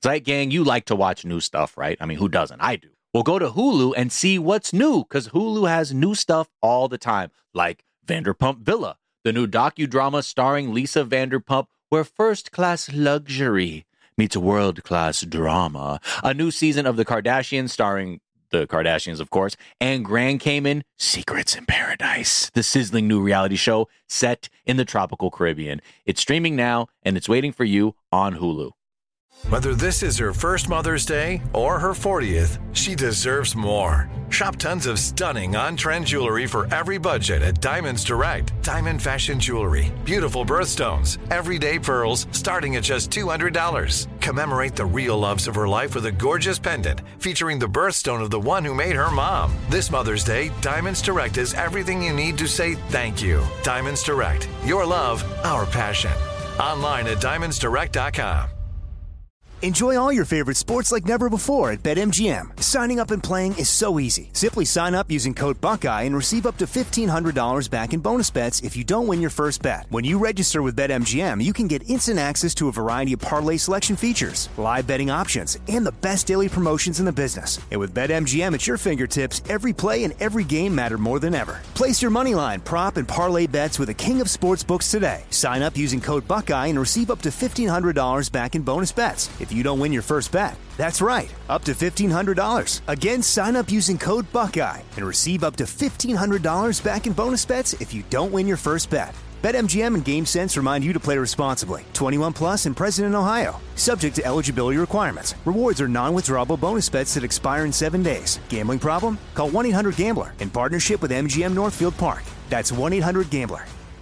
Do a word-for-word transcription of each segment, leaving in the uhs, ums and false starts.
Zeit Gang, you like to watch new stuff, right? I mean, who doesn't? I do. Well, go to Hulu and see what's new, because Hulu has new stuff all the time, like Vanderpump Villa, the new docudrama starring Lisa Vanderpump, where first-class luxury meets world-class drama. A new season of The Kardashians starring the Kardashians, of course, and Grand Cayman, Secrets in Paradise, the sizzling new reality show set in the tropical Caribbean. It's streaming now, and it's waiting for you on Hulu. Whether this is her first Mother's Day or her fortieth, she deserves more. Shop tons of stunning on-trend jewelry for every budget at Diamonds Direct. Diamond fashion jewelry, beautiful birthstones, everyday pearls starting at just two hundred dollars. Commemorate the real loves of her life with a gorgeous pendant featuring the birthstone of the one who made her mom. This Mother's Day, Diamonds Direct is everything you need to say thank you. Diamonds Direct, your love, our passion. Online at diamonds direct dot com. Enjoy all your favorite sports like never before at BetMGM. Signing up and playing is so easy. Simply sign up using code Buckeye and receive up to fifteen hundred dollars back in bonus bets if you don't win your first bet. When you register with BetMGM, you can get instant access to a variety of parlay selection features, live betting options, and the best daily promotions in the business. And with BetMGM at your fingertips, every play and every game matter more than ever. Place your moneyline, prop, and parlay bets with the king of sportsbooks today. Sign up using code Buckeye and receive up to fifteen hundred dollars back in bonus bets if you don't win your first bet. That's right, up to fifteen hundred dollars. Again, sign up using code Buckeye and receive up to fifteen hundred dollars back in bonus bets if you don't win your first bet. BetMGM and GameSense remind you to play responsibly. twenty-one plus and present in Ohio. Subject to eligibility requirements. Rewards are non-withdrawable bonus bets that expire in seven days. Gambling problem? Call one eight hundred gambler in partnership with M G M Northfield Park. That's one eight hundred gambler.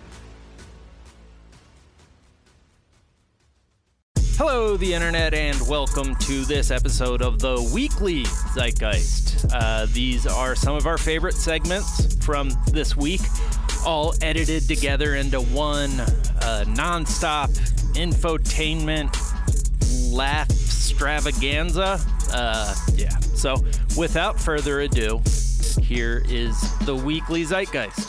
Hello, the internet, and welcome to this episode of the Weekly Zeitgeist. Uh, these are some of our favorite segments from this week, all edited together into one uh, nonstop infotainment laugh extravaganza. Uh, yeah, so without further ado, here is the Weekly Zeitgeist.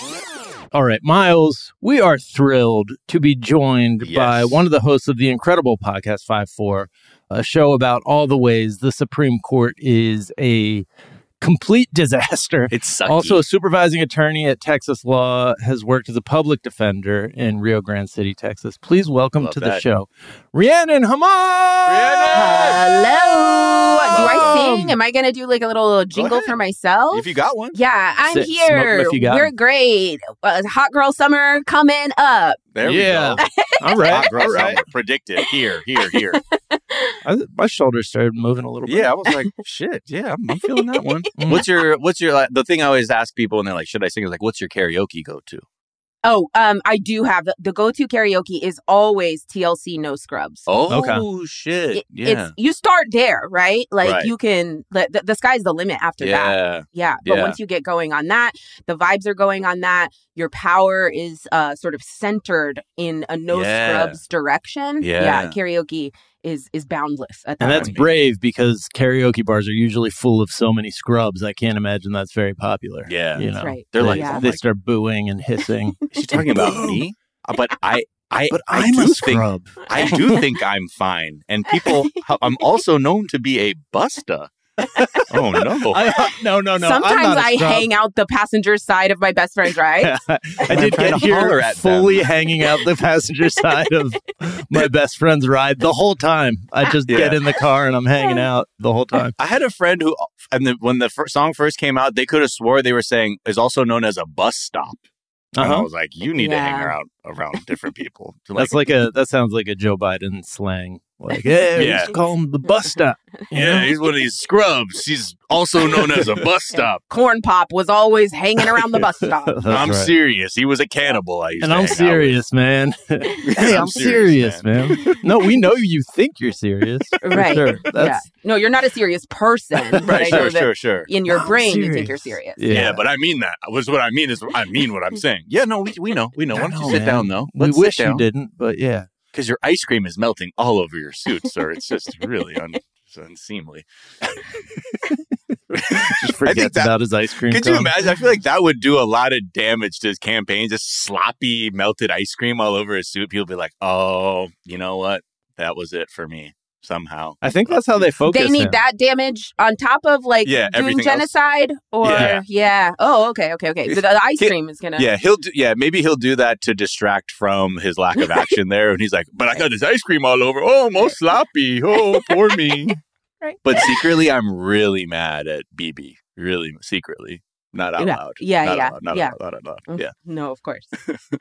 All right, Miles, we are thrilled to be joined yes. by one of the hosts of the incredible podcast five four, a show about all the ways the Supreme Court is a complete disaster. It's sucky. Also a supervising attorney at Texas Law, has worked as a public defender in Rio Grande City, Texas. Please welcome Love to that. the show, Rhiannon Hamad! Rhiannon! Hello! Do I sing? Am I going to do like a little jingle for myself? If you got one. Yeah, I'm Sit, here. If you got We're one. great. Uh, hot girl summer coming up. There yeah. we go. All right. Hot girl All right. summer predicted. Here, here, here. I, my shoulders started moving a little bit. Yeah, I was like, shit. Yeah, I'm, I'm feeling that one. What's your, what's your, like, the thing I always ask people when they're like, should I sing? Is like, what's your karaoke go to? Oh, um, I do have the, the go-to karaoke is always T L C No Scrubs. Oh, okay. shit. It, yeah. It's, you start there, right? Like Right. you can, the, the, the sky's the limit after yeah. that. Yeah. But Yeah. once you get going on that, the vibes are going on that. Your power is uh, sort of centered in a No Yeah. Scrubs direction. Yeah. Yeah. Karaoke is is boundless at that And that's point. brave because karaoke bars are usually full of so many scrubs. I can't imagine that's very popular. Yeah. You That's know, right. They're they, like, Yeah. oh they my- start booing and hissing. is she talking about me? Uh, But I, I, But I I'm do a think, scrub. I do think I'm fine. And people, I'm also known to be a busta. Oh, no. I, no, no, no. I'm Sometimes not a I scrub. hang out the passenger side of my best friend's ride. I did trying get to holler here at fully them. hanging out the passenger side of my best friend's ride the whole time. I just Yeah. get in the car and I'm hanging out the whole time. I had a friend who, and the, when the fir- song first came out, they could have swore they were saying is also known as a bus stop. And I Uh-huh. was like, you need to hang Yeah. around around different people. To That's like a that sounds like a Joe Biden slang. Like, hey, Yeah. just call him the bus stop. You yeah, know? he's one of these scrubs. He's also known as a bus stop. Corn Pop was always hanging around the bus stop. That's I'm right. serious. He was a cannibal. I used And to I'm hang out serious, man. hey, I'm, I'm serious, serious, man. No, we know you think you're serious. For Right. Sure. Yeah. That's, No, you're not a serious person. with. but I Right, know sure, that sure, sure. in your I'm brain, you think you're serious. serious. Yeah. but I mean that. Was what I mean is I mean what I'm saying. Yeah, no, we we know. We know. Why don't you No, sit man. down though? We Let's wish sit you down. didn't, but yeah. Because your ice cream is melting all over your suit, sir. It's just really un- it's unseemly. Just forgets that- about his ice cream. Could you cone. imagine? I feel like that would do a lot of damage to his campaign. Just sloppy, melted ice cream all over his suit. People be like, oh, you know what? That was it for me. somehow. I think that's how they focus. They need him. that damage on top of like Yeah, doing everything genocide, or Yeah. yeah. Oh, okay, okay, okay. The, the ice He- cream is gonna. Yeah, he'll do, yeah, maybe he'll do that to distract from his lack of action there. And he's like, but I got this ice cream all over. Oh, I'm all sloppy. Oh, poor me. Right. But secretly, I'm really mad at B B. Really, secretly. Not out Yeah. loud. Yeah, Not yeah, out loud, not yeah. out loud, not out loud. Mm, Yeah. No, of course.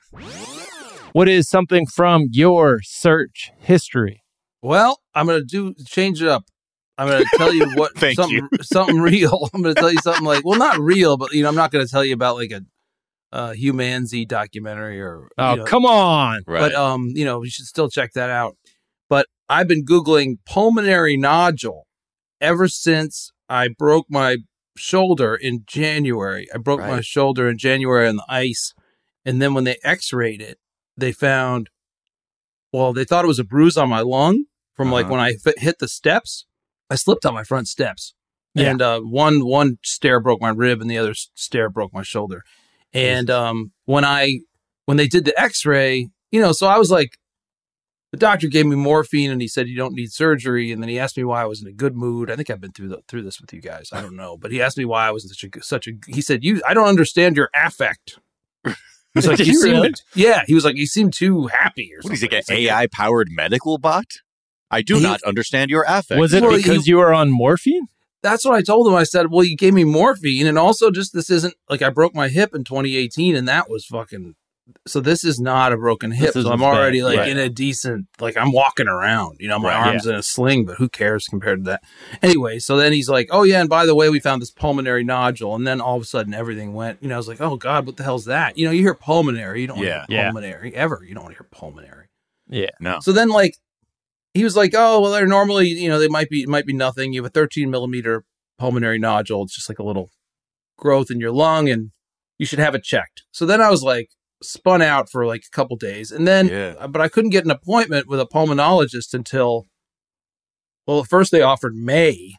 What is something from your search history? Well, I'm going to do change it up. I'm going to tell you what Thank something you. something real. I'm going to tell you something like, well, not real, but you know, I'm not going to tell you about like a uh, Humanzy documentary or. Oh, you know, come on. Right. But um, you know, you should still check that out. But I've been Googling pulmonary nodule ever since I broke my shoulder in January. I broke my Right. shoulder in January on the ice, and then when they X-rayed it, they found. Well, they thought it was a bruise on my lung from like Uh-huh. when I f- hit the steps. I slipped on my front steps, Yeah. and uh, one one stair broke my rib, and the other s- stair broke my shoulder. And um, when I when they did the X-ray, you know, so I was like, the doctor gave me morphine, and he said you don't need surgery. And then he asked me why I was in a good mood. I think I've been through the, through this with you guys. I don't know, but he asked me why I was in such a such a. He said, "You, I don't understand your affect." He's like, Did you he seem, really? yeah. He was like, you seem too happy or What something. is it, an It's like, A I powered medical bot? I do He- not understand your affect. Was it Well, because you- you were on morphine? That's what I told him. I said, well, you gave me morphine. And also just, this isn't like I broke my hip in twenty eighteen and that was fucking, so this is not a broken hip. This So I'm isn't already bad. like Right. in a decent, like I'm walking around, you know, my Right, arm's in a sling, but who cares compared to that? Anyway, so then he's like, oh yeah. And by the way, we found this pulmonary nodule. And then all of a sudden everything went, you know, I was like, oh God, what the hell's that? You know, you hear pulmonary, you don't Yeah. want to hear Yeah. pulmonary ever. You don't want to hear pulmonary. Yeah. No. So then, like, he was like, "Oh, well, they're normally, you know, they might be, it might be nothing. You have a thirteen millimeter pulmonary nodule. It's just like a little growth in your lung, and you should have it checked." So then I was like, spun out for like a couple days, and then, Yeah. but I couldn't get an appointment with a pulmonologist until, well, at first they offered May.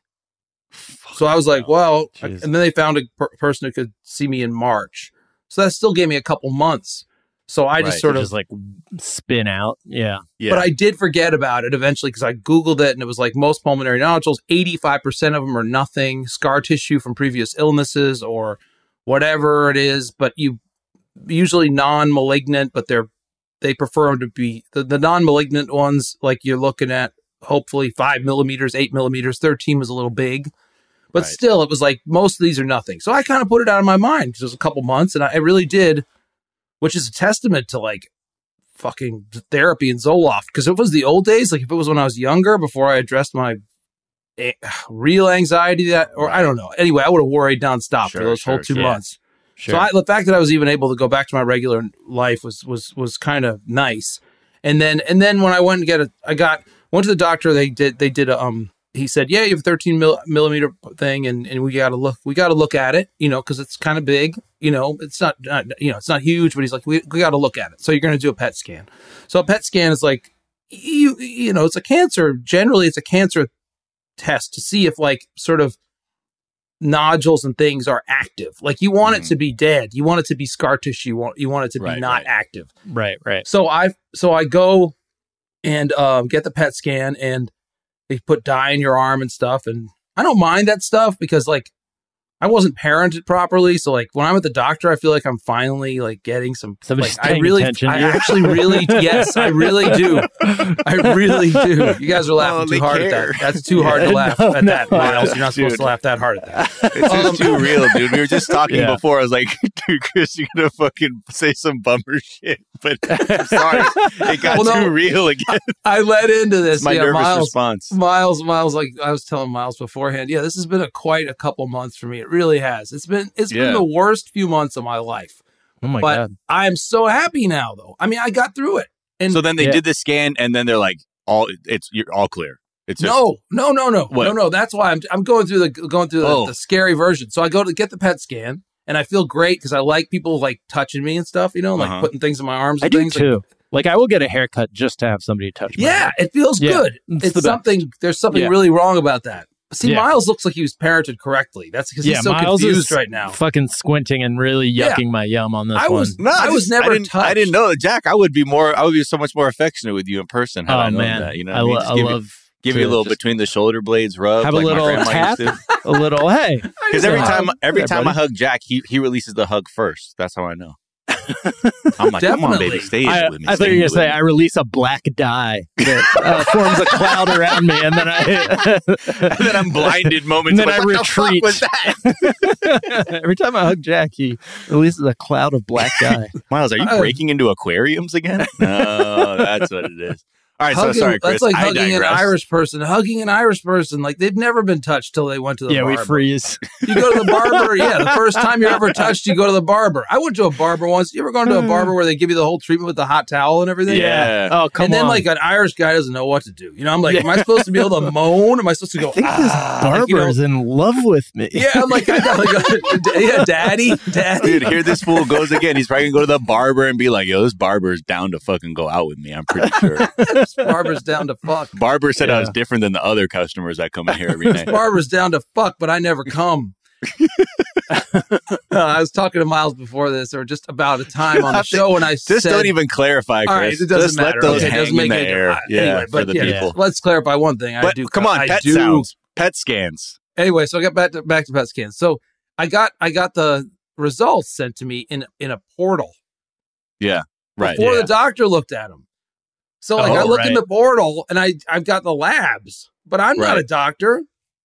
So I was like, well, I- Jeez. and then they found a per- person who could see me in March. So that still gave me a couple months. So I just Right, sort of Just like spin out. Yeah. Yeah. But I did forget about it eventually because I Googled it and it was like most pulmonary nodules, eighty-five percent of them are nothing, scar tissue from previous illnesses or whatever it is, but you usually non-malignant, but they're, they prefer them to be the, the non-malignant ones. Like you're looking at hopefully five millimeters, eight millimeters, thirteen was a little big, but Right. still it was like most of these are nothing. So I kind of put it out of my mind because it was a couple months and I, I really did, which is a testament to like fucking therapy and Zoloft. Because if it was the old days, like if it was when I was younger, before I addressed my eh, real anxiety, that, or I don't know. Anyway, I would have worried nonstop Sure, for those whole sure, two yeah. months. Sure. So I, the fact that I was even able to go back to my regular life was was was kind of nice. And then and then when I went and get a, I got went to the doctor. They did they did a um. He said, yeah, you have a thirteen mil, millimeter thing, and, and we got to look, we got to look at it, you know, because it's kind of big, you know, it's not, not, you know, it's not huge, but he's like, we, we got to look at it. So you're going to do a P E T scan. So a P E T scan is like, you, you know, it's a cancer. Generally, it's a cancer test to see if like sort of nodules and things are active. Like you want Mhm. it to be dead. You want it to be scar tissue. You want, you want it to be Right, not right. active. right. Right. So I so I go and um, get the P E T scan, and they put dye in your arm and stuff. And I don't mind that stuff because like I wasn't parented properly. So like when I'm at the doctor, I feel like I'm finally like getting some. Somebody's like, I paying really, attention to I you. actually really, yes, I really do. I really do. You guys are laughing Oh, too they hard care. at that. That's too hard to Yeah, laugh no, at that, no. Miles. You're not supposed Dude. to laugh that hard at that. It's Um, just too real, dude. We were just talking Yeah. before. I was like, dude, Chris, you're going to fucking say some bummer shit. But I'm sorry. It got Well, no. too real again. I led into this. It's my yeah, nervous Miles, response. Miles, Miles, like I was telling Miles beforehand, yeah, this has been a quite a couple months for me. It really has. It's been it's Yeah. been the worst few months of my life. Oh my but God. I'm so happy now, though. I mean, I got through it. And So then they Yeah. did the scan, and then they're like, all it's you're all clear. It's just, no, no, no, no, What? no, no. That's why I'm I'm going through the going through the, Oh. the scary version. So I go to get the P E T scan, and I feel great because I like people like touching me and stuff. You know, like Uh-huh. putting things in my arms. I And do things. too. Like, I will get a haircut just to have somebody touch me. Yeah, it feels Yeah, good. it's It's, the best. something. There's something Yeah. really wrong about that. See, Yeah. Miles looks like he was parented correctly. That's because Yeah, he's so Miles confused is right now. fucking squinting and really Yeah. yucking my yum on this I one. was No, I was just- never I didn't, touched. I didn't know, Jack. I would be more. I would be so much more affectionate with you in person. Had I Oh known man, that, you know, I, what I mean? lo- Just I give you- love Give you a little between the shoulder blades rub. Have like a my little grandma tap, used to. a little hey. Because every Yeah. time, every Hey, time I buddy. hug Jack, he he releases the hug first. That's how I know. I'm like, come on, baby, stay I, with me. I thought stay you were gonna with say me. I release a black dye that uh, forms a cloud around me, and then I and then I'm blinded and moments. then like, I what retreat. the fuck was that? Every time I hug Jack, he releases a cloud of black dye. Miles, are you Uh, breaking into aquariums again? No, that's what it is. All right, Hugging- so sorry, Chris. that's like I hugging an digress. Irish person. Hugging an Irish person, like they've never been touched till they went to the Yeah, we barber. freeze. You go to the barber, yeah. The first time you're ever touched, you go to the barber. I went to a barber once. You ever gone to a barber where they give you the whole treatment with the hot towel and everything? Yeah. Oh, come and then on. like an Irish guy doesn't know what to do. You know, I'm like, am I supposed to be able to moan? Am I supposed to go? I think this ah, barber like, you know, is in love with me. yeah, I'm like, I got like, a, yeah, daddy, daddy. Dude, here this fool goes again. He's probably gonna go to the barber and be like, "Yo, this barber's down to fucking go out with me." I'm pretty sure. This barber's down to fuck. Barber said I was Yeah. different than the other customers that come in here every This night. barber's down to fuck, but I never come. uh, I was talking to Miles before this, or just about a time on the show, and I Just said, don't even clarify, All right, Chris. it doesn't Just matter. let those Okay, it hang doesn't in make the any air. difference. Yeah, Anyway, for but the yeah, people. let's clarify one thing. I But do. come on, I pet do. sounds, pet scans. Anyway, so I got back to back to pet scans. So I got I got the results sent to me in in a portal Yeah, right. before yeah. the doctor looked at them. So like I Oh, look in right. the portal and I I've got the labs, but I'm not Right. a doctor.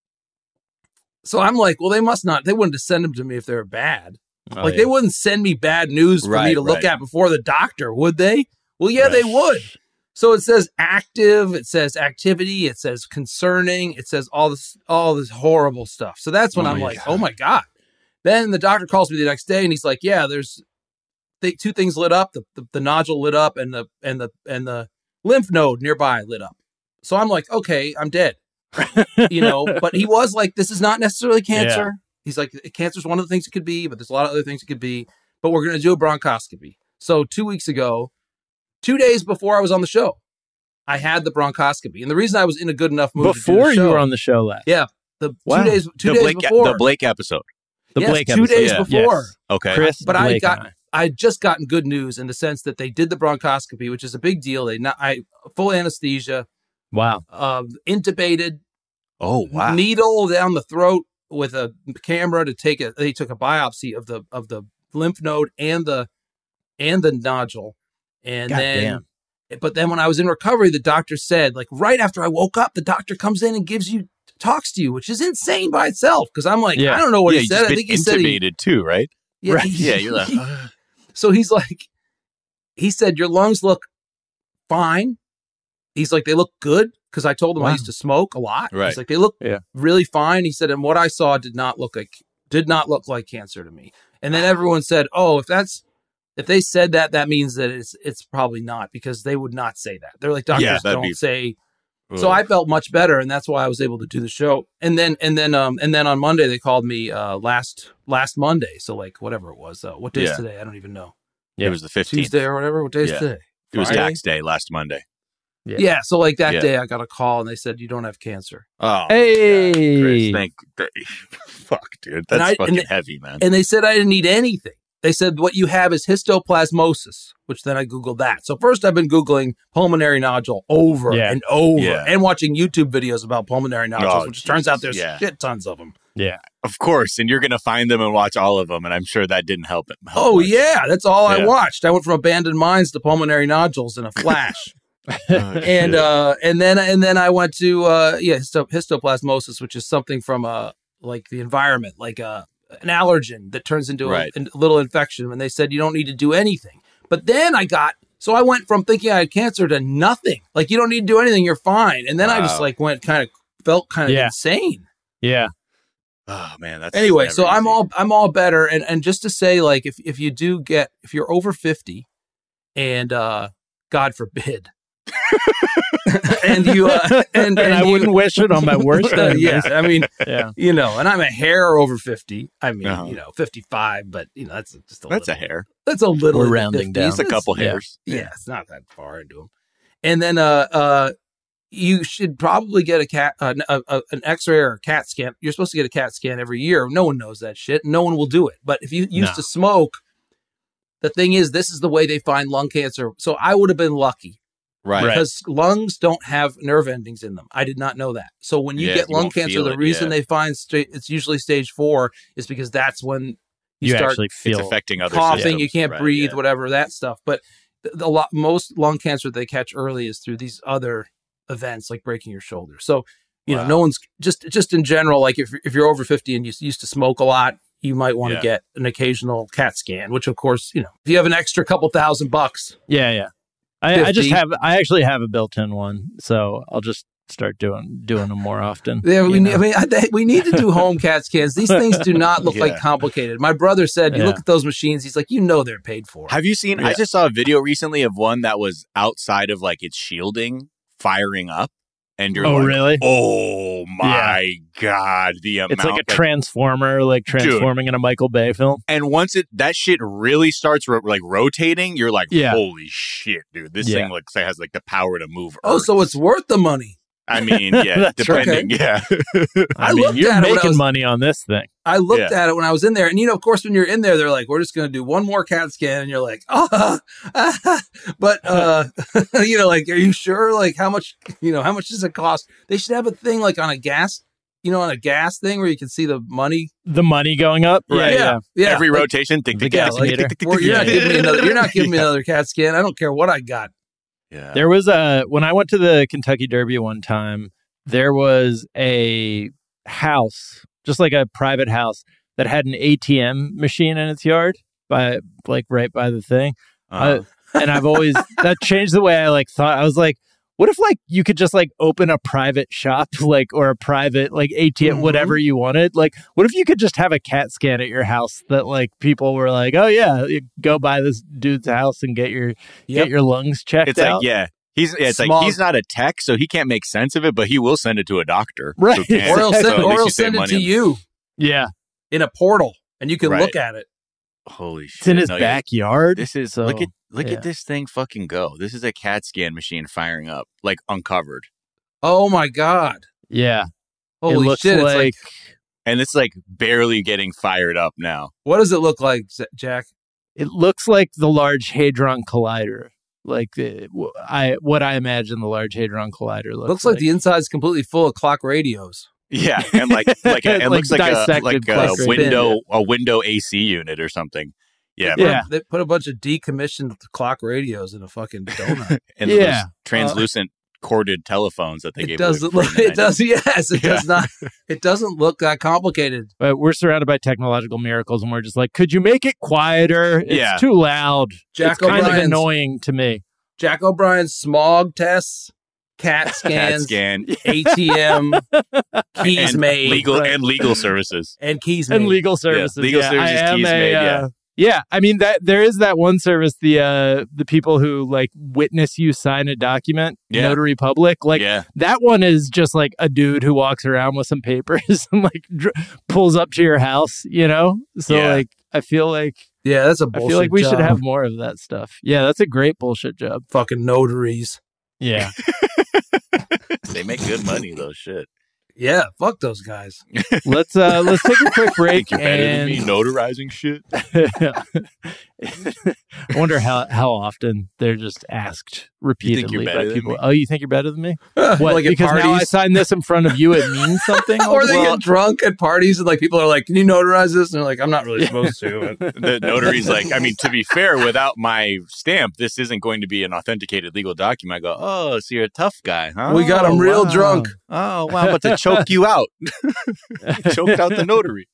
So I'm like, well, they must not. They wouldn't have sent them to me if they were bad. Oh, like yeah. they wouldn't send me bad news for me Right, to look right. at before the doctor, would they? Well, yeah, Right. they would. So it says active, it says activity, it says concerning, it says all this all this horrible stuff. So that's when Oh I'm my like, God. oh my God. Then the doctor calls me the next day and he's like, yeah, there's th- two things lit up, the, the the nodule lit up and the and the and the lymph node nearby lit up. So I'm like, okay, I'm dead. You know, but he was like, this is not necessarily cancer. He's like, cancer is one of the things it could be, but there's a lot of other things it could be. But we're going to do a bronchoscopy. So two weeks ago, two days before I was on the show, I had the bronchoscopy. And the reason I was in a good enough mood to do Before the you show, were on the show last. yeah, the Wow. two days, two the days Blake, before, the Blake episode. The Yes, Blake two episode. days Yeah. before. Yes. Okay. Chris, But I Blake got, and I. I just gotten good news in the sense that they did the bronchoscopy, which is a big deal. They not, I full anesthesia, Wow. uh, intubated, Oh wow. needle down the throat with a camera to take it. They took a biopsy of the of the lymph node and the and the nodule, and God then. damn. But then when I was in recovery, the doctor said, like right after I woke up, the doctor comes in and gives you talks to you, which is insane by itself. Because I'm like, Yeah. I don't know what yeah, he you said. just I been think he said he, intubated too, right? yeah, Right. he- Yeah, you're like, so he's like, he said, your lungs look fine. He's like, they look good. Because I told him I Wow. used to smoke a lot. Right. He's like, they look Yeah. really fine. He said, and what I saw did not look like did not look like cancer to me. And then everyone said, oh, if that's if they said that, that means that it's it's probably not, because they would not say that. They're like, doctors Yeah, that'd don't be- say. So I felt much better, and that's why I was able to do the show. And then and then um and then on Monday they called me uh last last Monday. So like whatever it was. Uh, what day is Yeah. today? I don't even know. it was the fifteenth. Tuesday or whatever. What day is Yeah. today? It was Friday? tax day last Monday. Yeah. Yeah. So like that Yeah. day I got a call and they said you don't have cancer. Oh, Hey. Chris, thank. th- Fuck, dude, that's And I- and fucking the- heavy, man. And they said I didn't need anything. They said what you have is histoplasmosis, which then I Googled that. So first I've been Googling pulmonary nodule over Yeah. and over Yeah. and watching YouTube videos about pulmonary nodules, Oh, which turns out Jesus, there's yeah. shit tons of them. Yeah. Of course, and you're gonna find them and watch all of them, and I'm sure that didn't help it. help Oh much. yeah, that's all I Yeah. watched. I went from abandoned mines to pulmonary nodules in a flash. Oh, and shit. uh and then and then I went to uh yeah, histo- histoplasmosis, which is something from uh like the environment, like uh an allergen that turns into Right. a, a little infection, and they said you don't need to do anything. But then I got so I went from thinking I had cancer to nothing. Like you don't need to do anything, you're fine. And then I just Wow. like went kind of felt kind of Yeah. insane. Yeah. oh man, that's Anyway, never so I'm easy. all I'm all better, and and just to say, like if if you do get if you're over fifty, and uh God forbid, and you uh, and, And, and I you- wouldn't wish it on my worst uh, enemy. yeah, I mean, Yeah. you know, and I'm a hair over fifty. I mean, Uh-huh. you know, fifty-five, but you know, that's just a That's a little, hair. That's a little. We're in the rounding down. fifties. Just a couple yeah. hairs. Yeah, it's not that far into them. And then, uh, uh, you should probably get a cat, uh, a, a, an X-ray or a CAT scan. You're supposed to get a CAT scan every year. No one knows that shit. No one will do it. But if you used No. to smoke, the thing is, this is the way they find lung cancer. So I would have been lucky. Right. Because lungs don't have nerve endings in them. I did not know that. So when you Yeah, get you lung won't cancer, feel the it, reason yeah. they find sta- it's usually stage four is because that's when you, You start actually It's feel affecting other coughing, systems. you can't Right, breathe, yeah. whatever, that stuff. But the, the lot, most lung cancer they catch early is through these other events like breaking your shoulder. So, you Wow. know, no one's just just in general, like if, if you're over fifty and you used to smoke a lot, you might want to Yeah. get an occasional CAT scan, which of course, you know, if you have an extra couple thousand bucks. Yeah, yeah. I, I just fifty. have. I actually have a built-in one, so I'll just start doing doing them more often. Yeah, we you need, know? I mean, I, we need to do home CAT scans. These things do not look like Yeah. complicated. My brother said, you Yeah. look at those machines, he's like, you know they're paid for. Have you seen? I Yeah. just saw a video recently of one that was outside of like its shielding firing up, and you're Oh, like, really? oh my god, the amount. It's like a that- transformer, like transforming in a Michael Bay film. and once it that shit really starts ro- like rotating, you're like, Yeah. holy shit, dude, this Yeah. thing looks like has like the power to move. Oh, Earth. so it's worth the money. I mean, yeah, That's right. depending, yeah. I I, mean, looked you're at it when I making was- money on this thing. I looked Yeah. at it when I was in there, and you know, of course, when you're in there, they're like, "We're just going to do one more CAT scan," and you're like, "Oh," but uh, you know, like, are you sure? Like, how much? You know, how much does it cost? They should have a thing like on a gas, you know, on a gas thing where you can see the money. The money going up, Right. Yeah, yeah, yeah. Every like, rotation, tick, tick, The tick, tick, gas tick, tick, tick, well, you're not tick. giving me another. You're not giving me Yeah. another CAT scan. I don't care what I got. Yeah. There was a when I went to the Kentucky Derby one time, there was a house, just like a private house, that had an A T M machine in its yard, by like right by the thing. Uh, Uh, and I've always that changed the way I like thought. I was like, what if like you could just like open a private shop, like or a private like A T M, Mhm. whatever you wanted. Like, what if you could just have a CAT scan at your house that like people were like, oh yeah, you go by this dude's house and get your Yep. get your lungs checked it's out. like, yeah. He's yeah, it's Small- like he's not a tech, so he can't make sense of it, but he will send it to a doctor. Right. who can. Or he'll So send, at or least he'll you save send it money to on- you yeah. in a portal, and you can Right. look at it. Holy shit! It's in his No, yeah. backyard. This is so, look at look yeah. at this thing fucking go. This is a CAT scan machine firing up, like uncovered, Oh my god! Yeah. Holy it looks shit! like, It's like, and it's like barely getting fired up now. what does it look like, Z- Jack? it looks like the Large Hadron Collider. Like the, w- I what I imagine the Large Hadron Collider looks, Looks like the inside's completely full of clock radios. Yeah, and like like a, it Like looks like a dissected like a plastic window bin. a window A C unit or something. Yeah, They put- Yeah. They put a bunch of decommissioned clock radios in a fucking donut. and Yeah. those translucent corded telephones that they it gave. doesn't away look. for free in the It does. Yes, it Yeah. does not. It doesn't look that complicated. But we're surrounded by technological miracles, and we're just like, could you make it quieter? It's Yeah. too loud. Jack it's kind of O'Brien's- annoying to me. Jack O'Brien's smog tests, CAT CAT scans, scan A T M, keys and made, legal right. and legal services. and keys made. And legal services. legal yeah, services, I am keys a, made, uh, yeah. Yeah, I mean that there is that one service, the uh the people who like witness you sign a document, Yeah. Notary Public, like yeah, that one is just like a dude who walks around with some papers and like dr- pulls up to your house, you know? So Yeah. like I feel like Yeah, that's a I bullshit feel like we should job. have more of that stuff. Yeah, that's a great bullshit job. fucking notaries. Yeah. they make good money though. Shit, Yeah, fuck those guys. let's uh let's take a quick break think you're better than and me notarizing shit. I wonder how how often they're just asked repeatedly better by than people. me? Oh, you think you're better than me? What? Like at because now I parties? signed this in front of you, it means something. Or they Well, get drunk at parties and like people are like, "Can you notarize this?" And they're like, "I'm not really supposed to." The notary's like, I mean, to be fair, without my stamp, this isn't going to be an authenticated legal document. I go, oh, so you're a tough guy, huh? We got him real wow. drunk. Oh, wow, I'm about to choke you out. Choked out the notary.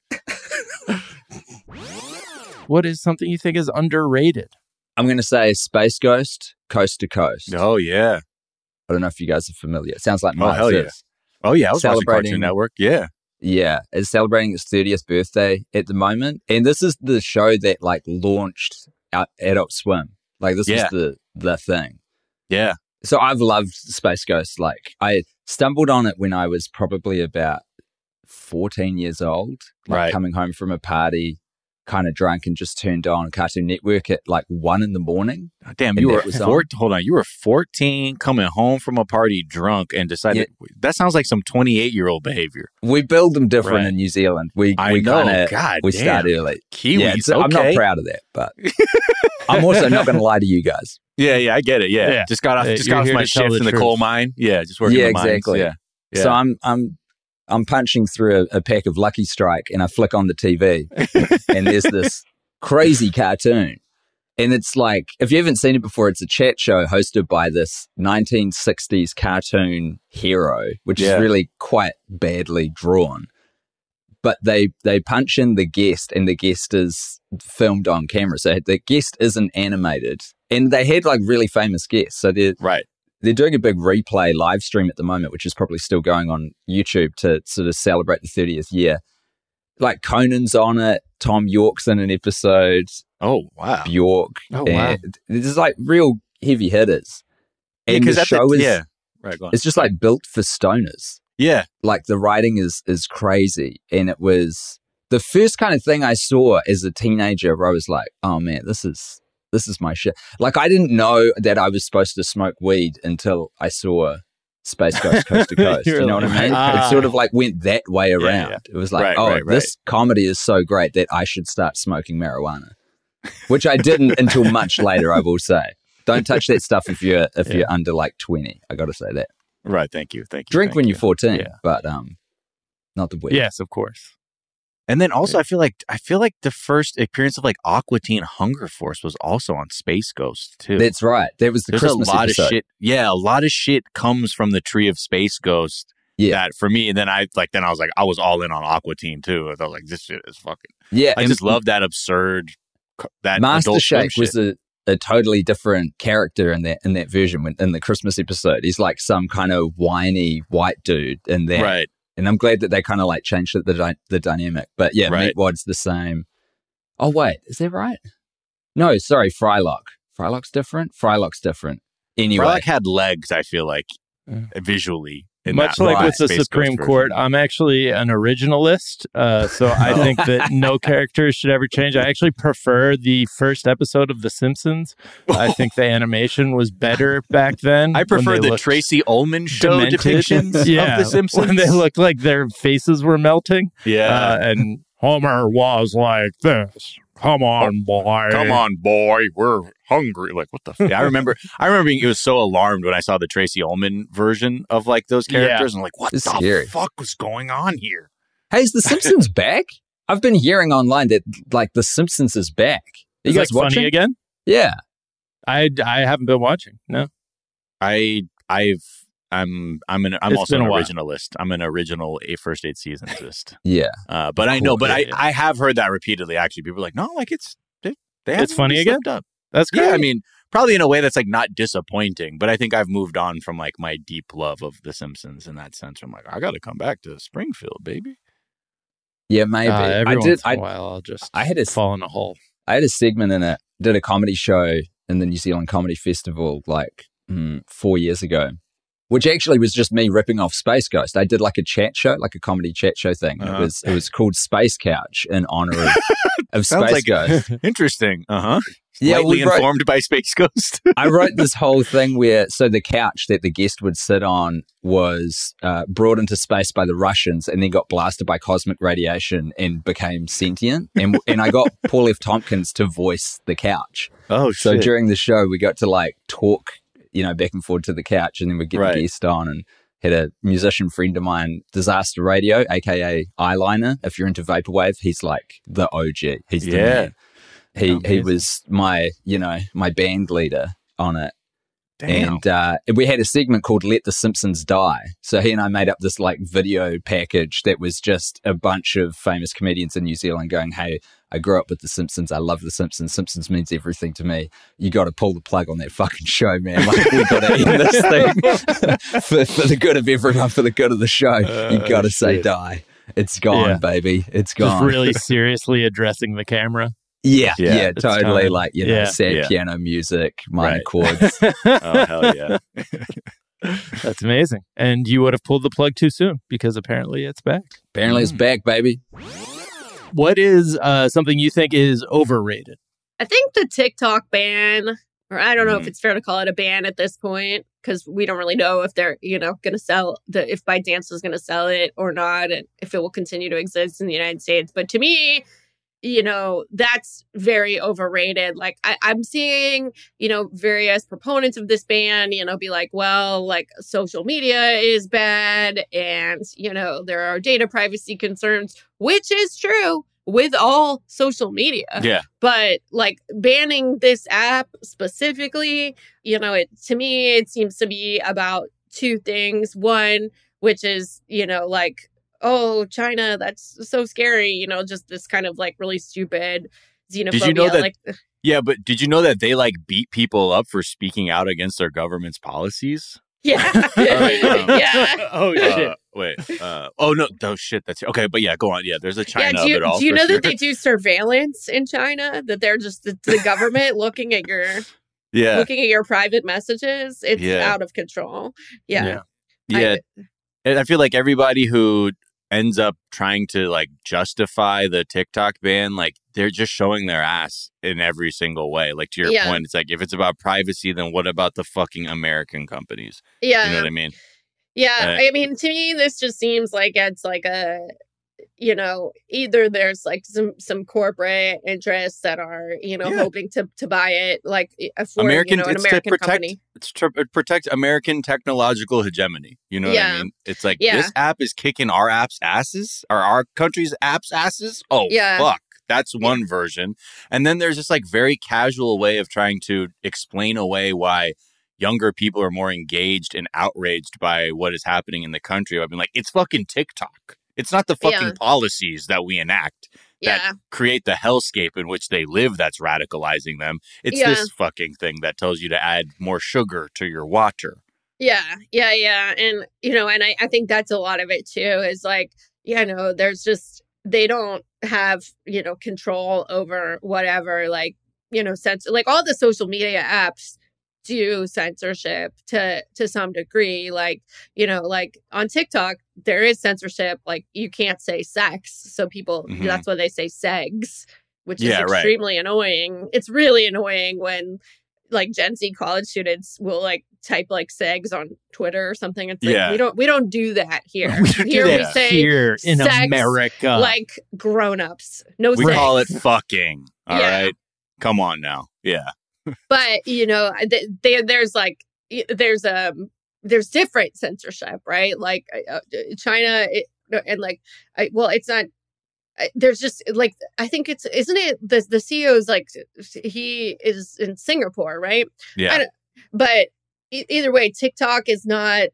What is something you think is underrated? I'm going to say Space Ghost, Coast to Coast. Oh, yeah. I don't know if you guys are familiar. It sounds like Oh, Mars hell yeah. is. Oh, yeah. I was watching Celebrating- Cartoon Network. Yeah. Yeah, it's celebrating its thirtieth birthday at the moment. And this is the show that like launched out Adult Swim. Like this Yeah. was the, the thing. Yeah. So I've loved Space Ghost. Like I stumbled on it when I was probably about fourteen years old. Like Right. coming home from a party kind of drunk and just turned on Cartoon Network at like one in the morning. Oh, damn, and you were that was four, on. hold on, you were fourteen, coming home from a party drunk, and decided that sounds like some twenty-eight year old behavior. We build them different Right. in New Zealand. We I we know, kinda, God we damn. start early. Kiwis, Yeah, so I'm not okay. proud of that, but I'm also not going to lie to you guys. Yeah, yeah, I get it. Yeah, Yeah. just got off, Yeah, just you're got off here my to tell shift the in the truth. coal mine. Yeah, just working Yeah, the mines. exactly. Yeah, yeah. So I'm I'm I'm punching through a, a pack of Lucky Strike, and I flick on the T V, and there's this crazy cartoon. And it's like, if you haven't seen it before, it's a chat show hosted by this nineteen sixties cartoon hero, which Yeah. is really quite badly drawn. But they they punch in the guest, and the guest is filmed on camera. So the guest isn't animated. And they had like really famous guests. So they're, right. they're doing a big replay live stream at the moment, which is probably still going on YouTube to sort of celebrate the thirtieth year. Like Conan's on it, Tom York's in an episode, Oh wow. Bjork. Oh, wow. and there's like real heavy hitters. Yeah, And 'cause the at the- show is yeah. Right. Go on. it's just like built for stoners. Yeah. Like the writing is is crazy. And it was the first kind of thing I saw as a teenager where I was like, oh man, this is this is my shit. Like I didn't know that I was supposed to smoke weed until I saw Space Ghost Coast to Coast. You're You know what like, I mean? ah. It sort of like went that way around. yeah. It was like, Right, oh, right, right. this comedy is so great that I should start smoking marijuana. Which I didn't until much later, I will say. Don't touch that stuff if you're if Yeah. you're under like twenty. I got to say that. Right. Thank you. Thank you. Drink thank when you. you're fourteen, Yeah. but um, not the weed. Yes, of course. And then also, I feel like I feel like the first appearance of like Aqua Teen Hunger Force was also on Space Ghost too. That's right. That was the There's Christmas a lot episode. of shit. Yeah, a lot of shit comes from the Tree of Space Ghost. Yeah. That for me, and then I like then I was like I was all in on Aqua Teen too. I was like, this shit is fucking. Yeah, I and just love that absurd. That Master Adult Swim Shake was shit. a, a totally different character in that in that version when, in the Christmas episode. He's like some kind of whiny white dude in that. right. And I'm glad that they kind of like changed the the, the dynamic. But yeah, Right. Meatwad's the same. Oh wait, is that right? No, sorry, Frylock. Frylock's different. Frylock's different. Anyway, Frylock had legs. I feel like Yeah. visually. in Much that like right. with the Space Ghost Supreme version. Court, I'm actually an originalist. Uh, so I think that no characters should ever change. I actually prefer the first episode of The Simpsons. I think the animation was better back then. I when prefer they the looked Tracy Ullman show demented. depictions yeah, of The Simpsons. when they looked like their faces were melting. yeah. Uh, and Homer was like this. Come on, boy. Come on, boy, we're hungry. Like, what the? F-? Yeah, I remember. I remember being, it was so alarmed when I saw the Tracy Ullman version of like those characters. Yeah. I'm like, what It's the scary. fuck was going on here? hey, is The Simpsons back? I've been hearing online that like The Simpsons is back. Are you Is guys like watching? funny again? Yeah. I, I haven't been watching. No. I I've I'm I'm an I'm It's also been an a while. originalist. I'm an original a first eight seasonist. Yeah. Uh, but I know, Cool. but Yeah, I yeah. I have heard that repeatedly. Actually, people are like, no, like it's they, they haven't It's funny really again? slipped Up. That's great. Yeah, I mean, probably in a way that's like not disappointing, but I think I've moved on from like my deep love of The Simpsons in that sense. I'm like, I got to come back to Springfield, baby. Yeah, maybe. Uh, every I once did in a I, while, I'll just I had a- fall in a hole. I had a segment in it, did a comedy show in the New Zealand Comedy Festival like mm, four years ago, which actually was just me ripping off Space Ghost. I did like a chat show, like a comedy chat show thing. And Uh-huh. It was it was called Space Couch in honor of, of Sounds Space like Ghost. Interesting. Uh huh. Yeah, Lightly we wrote- informed by Space Ghost. I wrote this whole thing where so the couch that the guest would sit on was uh, brought into space by the Russians and then got blasted by cosmic radiation and became sentient. And and I got Paul F. Tompkins to voice the couch. Oh, So during the show, we got to like talk, you know, back and forth to the couch, and then we'd get Right. the guest on and had a musician friend of mine, Disaster Radio, aka Eyeliner. If you're into vaporwave, he's like the O G. He's the Yeah. man. He he Amazing. was my, you know, my band leader on it. Damn. And uh, we had a segment called Let the Simpsons Die. So he and I made up this like video package that was just a bunch of famous comedians in New Zealand going, hey, I grew up with The Simpsons. I love The Simpsons. Simpsons means everything to me. You got to pull the plug on that fucking show, man. Like, we got to end this thing for, for the good of everyone, for the good of the show. you got to say shit. die. It's gone, Yeah. baby. It's Just gone. really seriously addressing the camera. Yeah, Yeah. yeah, It's totally. time. Like, you know, Yeah. sad Yeah. piano music, minor Right. chords. Oh, hell yeah. That's amazing. And you would have pulled the plug too soon because apparently it's back. Apparently, it's back, baby. What is uh, something you think is overrated? I think the TikTok ban, or I don't know Mm. if it's fair to call it a ban at this point, because we don't really know if they're, you know, going to sell the, if ByteDance is going to sell it or not, and if it will continue to exist in the United States. But to me, you know, that's very overrated. Like I, I'm seeing, you know, various proponents of this ban, you know, be like, well, like social media is bad and, you know, there are data privacy concerns, which is true with all social media. Yeah. But like banning this app specifically, you know, it to me, it seems to be about two things. One, which is, you know, like, oh, China, that's so scary, you know, just this kind of like really stupid xenophobia. Did you know that? Like, Yeah, but did you know that they like beat people up for speaking out against their government's policies? yeah, right, um, yeah. Oh, shit. Uh, wait. Uh, oh no. Oh shit. That's okay. But yeah, go on. Yeah, there's a China yeah, do you, of it all. do you for know sure. that they do surveillance in China? That they're just the, the government looking at your Yeah. looking at your private messages? It's Yeah. out of control. Yeah, Yeah. Yeah. I- And I feel like everybody who ends up trying to like justify the TikTok ban, like they're just showing their ass in every single way. Like to your Yeah. point, it's like if it's about privacy, then what about the fucking American companies? yeah. You know what I mean? Yeah, Uh, I mean, to me, this just seems like it's like a, you know, either there's like some some corporate interests that are, you know, Yeah. hoping to to buy it, like for American, you know, an it's American to protect, company. it's to protect American technological hegemony. You know what Yeah. I mean? It's like Yeah. this app is kicking our app's asses, or our country's app's asses. Oh, Yeah. fuck. That's one version. And then there's this like very casual way of trying to explain away why younger people are more engaged and outraged by what is happening in the country. I've been like, it's fucking TikTok. It's not the fucking Yeah. policies that we enact that Yeah, create the hellscape in which they live that's radicalizing them. It's Yeah. this fucking thing that tells you to add more sugar to your water. yeah, yeah, yeah, and you know, and I I think that's a lot of it too. Is like, you know, there's just they don't have you know control over whatever, like you know, sense like all the social media apps do censorship to to some degree. Like, you know, like on TikTok there is censorship, like you can't say sex, so people Mhm. that's why they say segs, which Yeah, is right. extremely annoying. It's really annoying when like Gen Z college students will like type like segs on Twitter or something. It's like Yeah. we don't we don't do that here. We don't do here we that say here in sex, America. like grown-ups. No We sex. call it fucking. All right, Yeah. Come on now. Yeah. But you know, th- there there's like y- there's um there's different censorship, right? Like uh, China it, and like I, well, it's not. I- There's just like I think it's isn't it the the C E O is like he is in Singapore, right? Yeah. I don't- But e- either way, TikTok is not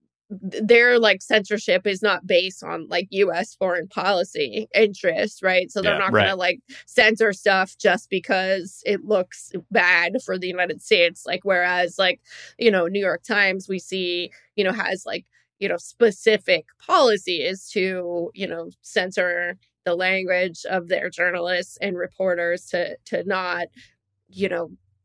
their like censorship is not based on like U S foreign policy interests, right? So they're Yeah, not right. gonna like censor stuff just because it looks bad for the United States. Like whereas like, you know, New York Times we see, you know, has like, you know, specific policies to, you know, censor the language of their journalists and reporters to to not, you know,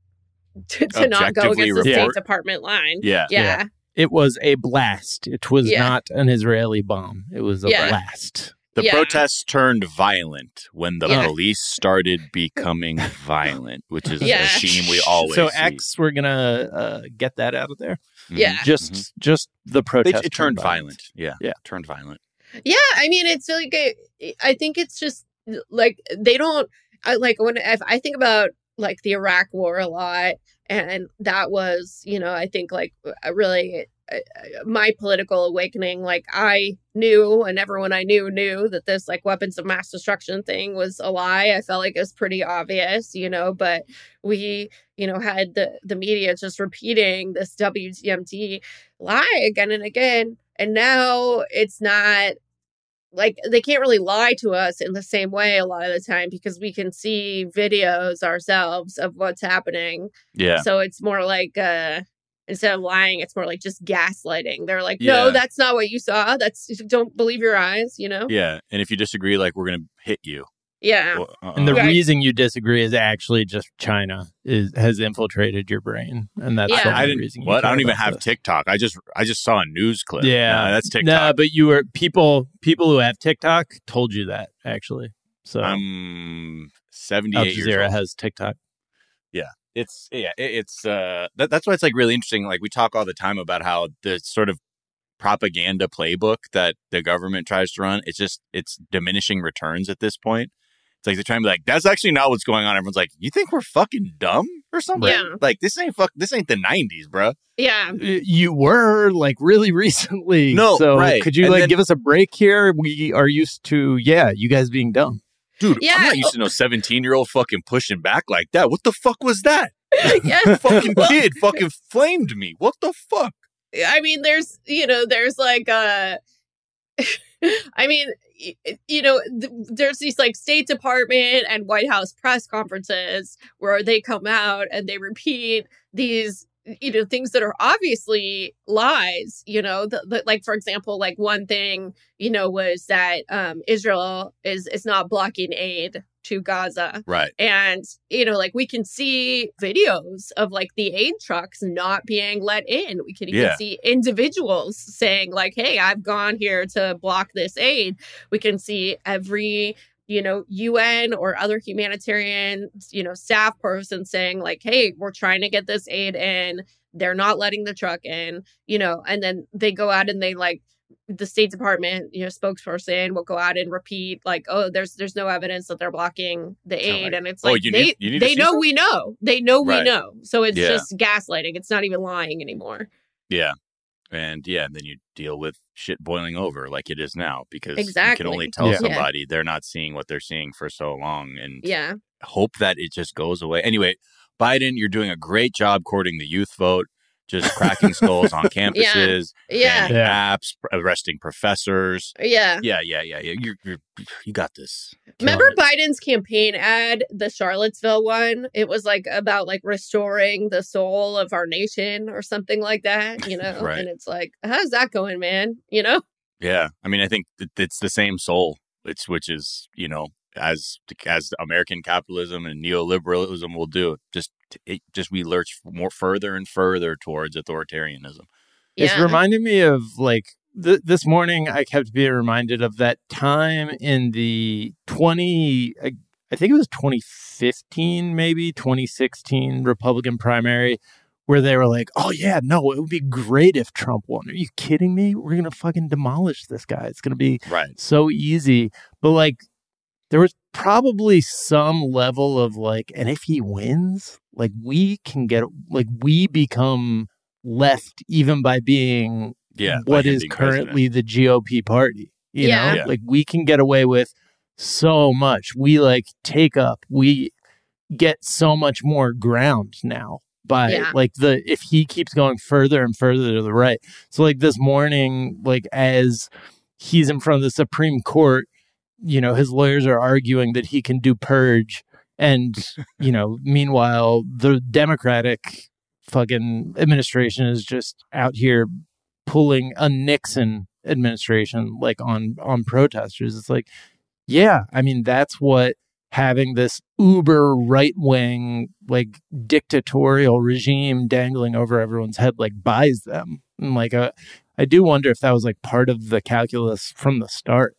to, to not go Objectively against the report. State Department line. Yeah. Yeah. It was a blast. It was Yeah. not an Israeli bomb. It was a Yeah. blast. The Yeah. protests turned violent when the Yeah. police started becoming violent, which is Yeah. a theme we always So see. X, we're gonna uh, get that out of there. Mhm. Yeah. Just, Mhm. just the They- protest. it turned violent. Yeah. Yeah. Turned violent. Yeah, I mean, it's like a, I think it's just like they don't. I like when if I think about like the Iraq War a lot, and that was, you know, I think like a really uh, my political awakening. Like I knew, and everyone I knew knew that this like weapons of mass destruction thing was a lie. I felt like it was pretty obvious, you know, but we, you know, had the the media just repeating this W T M T lie again and again, and now it's not. Like they can't really lie to us in the same way a lot of the time because we can see videos ourselves of what's happening. Yeah. So it's more like uh instead of lying, it's more like just gaslighting. They're like, no, Yeah. that's not what you saw. That's don't believe your eyes, you know? Yeah. And if you disagree, like, we're going to hit you. Yeah. Well, uh, And the Right. reason you disagree is actually just China is has infiltrated your brain, and that's Yeah. the I only didn't. reason. You What? I care don't even about have this. TikTok. I just, I just saw a news clip. Yeah, Nah, that's TikTok. No, but you were people. People who have TikTok told you that actually. So I'm Al seventy-eight years Jazeera old. has TikTok. Yeah. It's yeah, it, it's uh that, that's why it's like really interesting. Like we talk all the time about how the sort of propaganda playbook that the government tries to run, it's just it's diminishing returns at this point. It's like they're trying to be like, that's actually not what's going on. Everyone's like, you think we're fucking dumb or something? Yeah. Like this ain't fuck this ain't the nineties, bro. Yeah. Y- You were like really recently. No, so right. could you And like then- give us a break here? We are used to, yeah, you guys being dumb. Dude, Yeah. I'm not used to no seventeen year old fucking pushing back like that. What the fuck was that? Yeah. Fucking kid fucking flamed me. What the fuck? I mean, there's, you know, there's like, uh, I mean, y- you know, th- there's these like State Department and White House press conferences where they come out and they repeat these, you know, things that are obviously lies, you know, the, the, like, for example, like one thing, you know, was that um, Israel is, is not blocking aid to Gaza. Right. And, you know, like we can see videos of like the aid trucks not being let in. We can even Yeah. see individuals saying like, hey, I've gone here to block this aid. We can see every, you know, U N or other humanitarian, you know, staff person saying like, hey, we're trying to get this aid in. They're not letting the truck in, you know, and then they go out and they like, the State Department, you know, spokesperson will go out and repeat like, "Oh, there's there's no evidence that they're blocking the aid," like, and it's "Oh, like you they need- you need to they see know something?" we know, they know we Right. know, so it's Yeah. just gaslighting. It's not even lying anymore. Yeah. And yeah, and then you deal with shit boiling over like it is now because Exactly. you can only tell Yeah. somebody they're not seeing what they're seeing for so long and Yeah, hope that it just goes away. Anyway, Biden, you're doing a great job courting the youth vote, just cracking skulls on campuses, yeah, banning Yeah. apps, arresting professors. yeah. Yeah, yeah, yeah, yeah. You're, you're, you got this. Remember Killing Biden's campaign ad, the Charlottesville one? It was like about like restoring the soul of our nation or something like that, you know? Right. And it's like, how's that going, man? You know? it. Yeah, I mean, I think it- it's the same soul. It's which is you know as as American capitalism and neoliberalism will do. Just it, just we lurch more further and further towards authoritarianism. It's Yeah. reminding me of like th- this morning. I kept being reminded of that time in the twenty, I, I think it was twenty fifteen, maybe twenty sixteen Republican primary, where they were like, "Oh yeah, no, it would be great if Trump won." Are you kidding me? We're gonna fucking demolish this guy. It's gonna be Right. so easy. But like, there was probably some level of like, and if he wins, like we can get, like we become left even by being Yeah. by what him is being president. currently the G O P party. You Yeah. know, Yeah. like we can get away with so much. We like take up, we get so much more ground now by Yeah. like the, if he keeps going further and further to the right. So like this morning, like as he's in front of the Supreme Court, you know, his lawyers are arguing that he can do purge. And, you know, meanwhile, the Democratic fucking administration is just out here pulling a Nixon administration like on on protesters. It's like, yeah, I mean, that's what having this uber right wing like dictatorial regime dangling over everyone's head like buys them. And like uh, I do wonder if that was like part of the calculus from the start.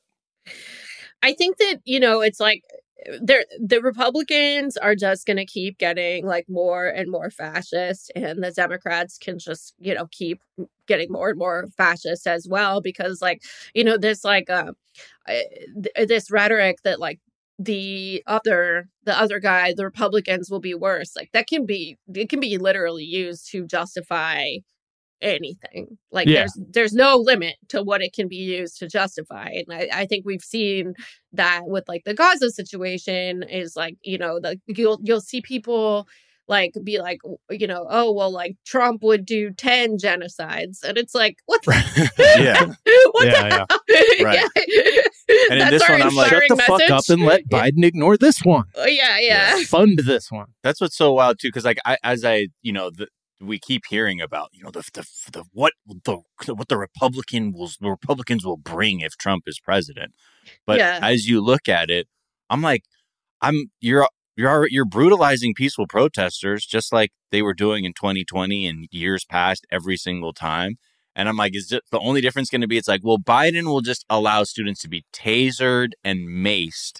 I think that, you know, it's like they're, the Republicans are just going to keep getting like more and more fascist, and the Democrats can just, you know, keep getting more and more fascist as well, because like, you know, this like uh, uh, th- this rhetoric that like the other the other guy, the Republicans will be worse. Like that can be it can be literally used to justify anything. Like Yeah. there's there's no limit to what it can be used to justify. And I, I think we've seen that with like the Gaza situation is like, you know, the you'll you'll see people like be like, you know, oh well, like Trump would do ten genocides, and it's like, what the Yeah. what Yeah, the hell? Right. Yeah. And in That's this our one, I'm like, Shut inspiring the fuck message. up and let Biden ignore this one. Oh, yeah, yeah. Fund this one. That's what's so wild too, because like I, as I, you know, the, we keep hearing about, you know, the the, the what the what the Republican will the Republicans will bring if Trump is president. But Yeah. as you look at it, I'm like, I'm you're you're you're brutalizing peaceful protesters just like they were doing in twenty twenty and years past every single time. And I'm like, is it, the only difference going to be? It's like, well, Biden will just allow students to be tasered and maced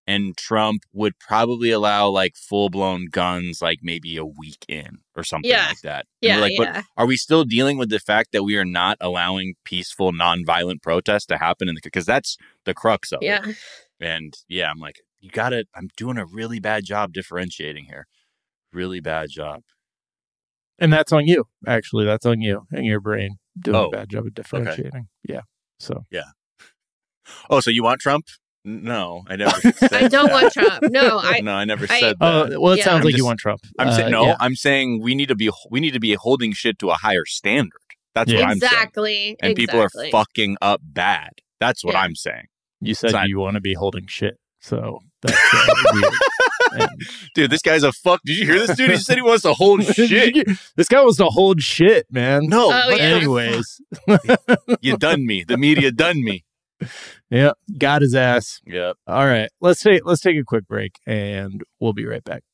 and Trump would probably allow like full blown guns, like maybe a week in or something Yeah. like that. And Yeah, we're like, yeah. but are we still dealing with the fact that we are not allowing peaceful, nonviolent protests to happen in the because that's the crux of Yeah. it. And yeah, I'm like, you got to. I'm doing a really bad job differentiating here. Really bad job. And that's on you. Actually, that's on you and your brain doing Oh, a bad job of differentiating. Yeah. So Yeah. Oh, so you want Trump? N- No, I never said I don't that. want Trump. No, I. No, I never I- said Oh, that. well, it Yeah. sounds I'm like you just- want Trump. I'm Uh, saying no. yeah. I'm saying we need to be we need to be holding shit to a higher standard. That's Yeah. what I'm saying. Exactly. And people are exactly. fucking up bad. That's what Yeah. I'm saying. You said It's not- you want to be holding shit. So that's uh, weird. And- Dude, this guy's a fuck. Did you hear this dude? He said he wants to hold shit. This guy wants to hold shit, man. No, Oh, but yeah. Anyways. you done me. The media done me. Yeah. Got his ass. Yep. All right. Let's take let's take a quick break and we'll be right back.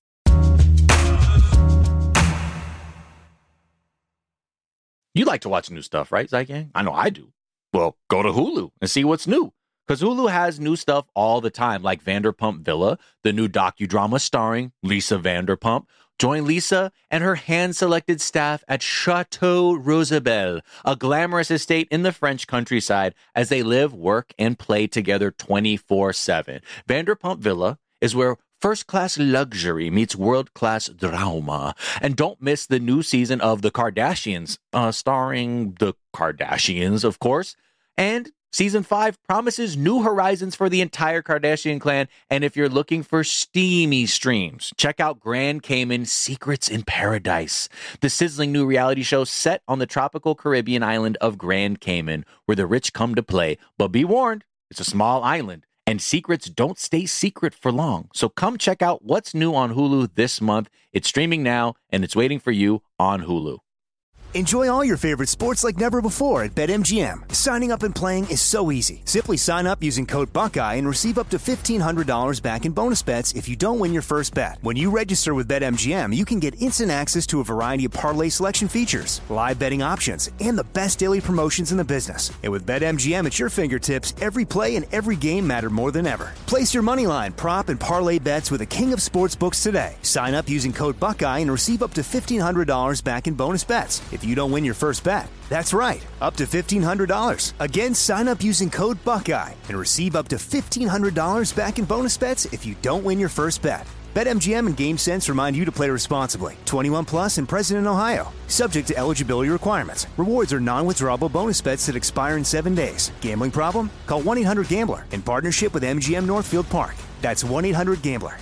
You like to watch new stuff, right, Zygang? I know I do. Well, go to Hulu and see what's new. Because Hulu has new stuff all the time, like Vanderpump Villa, the new docudrama starring Lisa Vanderpump. Join Lisa and her hand-selected staff at Chateau Rosabelle, a glamorous estate in the French countryside, as they live, work, and play together twenty-four seven. Vanderpump Villa is where first-class luxury meets world-class drama. And don't miss the new season of The Kardashians, uh, starring the Kardashians, of course. And Season five promises new horizons for the entire Kardashian clan, and if you're looking for steamy streams, check out Grand Cayman Secrets in Paradise, the sizzling new reality show set on the tropical Caribbean island of Grand Cayman, where the rich come to play. But be warned, it's a small island, and secrets don't stay secret for long. So come check out what's new on Hulu this month. It's streaming now, and it's waiting for you on Hulu. Enjoy all your favorite sports like never before at BetMGM. Signing up and playing is so easy. Simply sign up using code Buckeye and receive up to fifteen hundred dollars back in bonus bets if you don't win your first bet. When you register with BetMGM, you can get instant access to a variety of parlay selection features, live betting options, and the best daily promotions in the business. And with BetMGM at your fingertips, every play and every game matter more than ever. Place your moneyline, prop, and parlay bets with the king of sportsbooks today. Sign up using code Buckeye and receive up to fifteen hundred dollars back in bonus bets if you don't win your first bet. That's right, up to fifteen hundred dollars. Again, sign up using code Buckeye and receive up to fifteen hundred dollars back in bonus bets if you don't win your first bet. BetMGM and GameSense remind you to play responsibly. twenty-one plus and present in Ohio. Subject to eligibility requirements. Rewards are non-withdrawable bonus bets that expire in seven days. Gambling problem? Call one eight hundred gambler in partnership with M G M Northfield Park. That's one eight hundred gambler.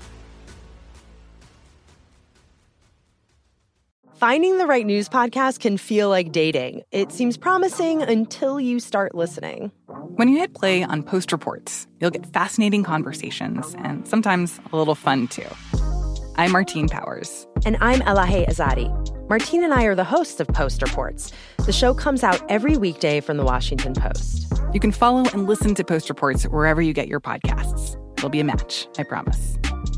Finding the right news podcast can feel like dating. It seems promising until you start listening. When you hit play on Post Reports, you'll get fascinating conversations and sometimes a little fun, too. I'm Martine Powers. And I'm Elahe Azadi. Martine and I are the hosts of Post Reports. The show comes out every weekday from the Washington Post. You can follow and listen to Post Reports wherever you get your podcasts. It'll be a match, I promise.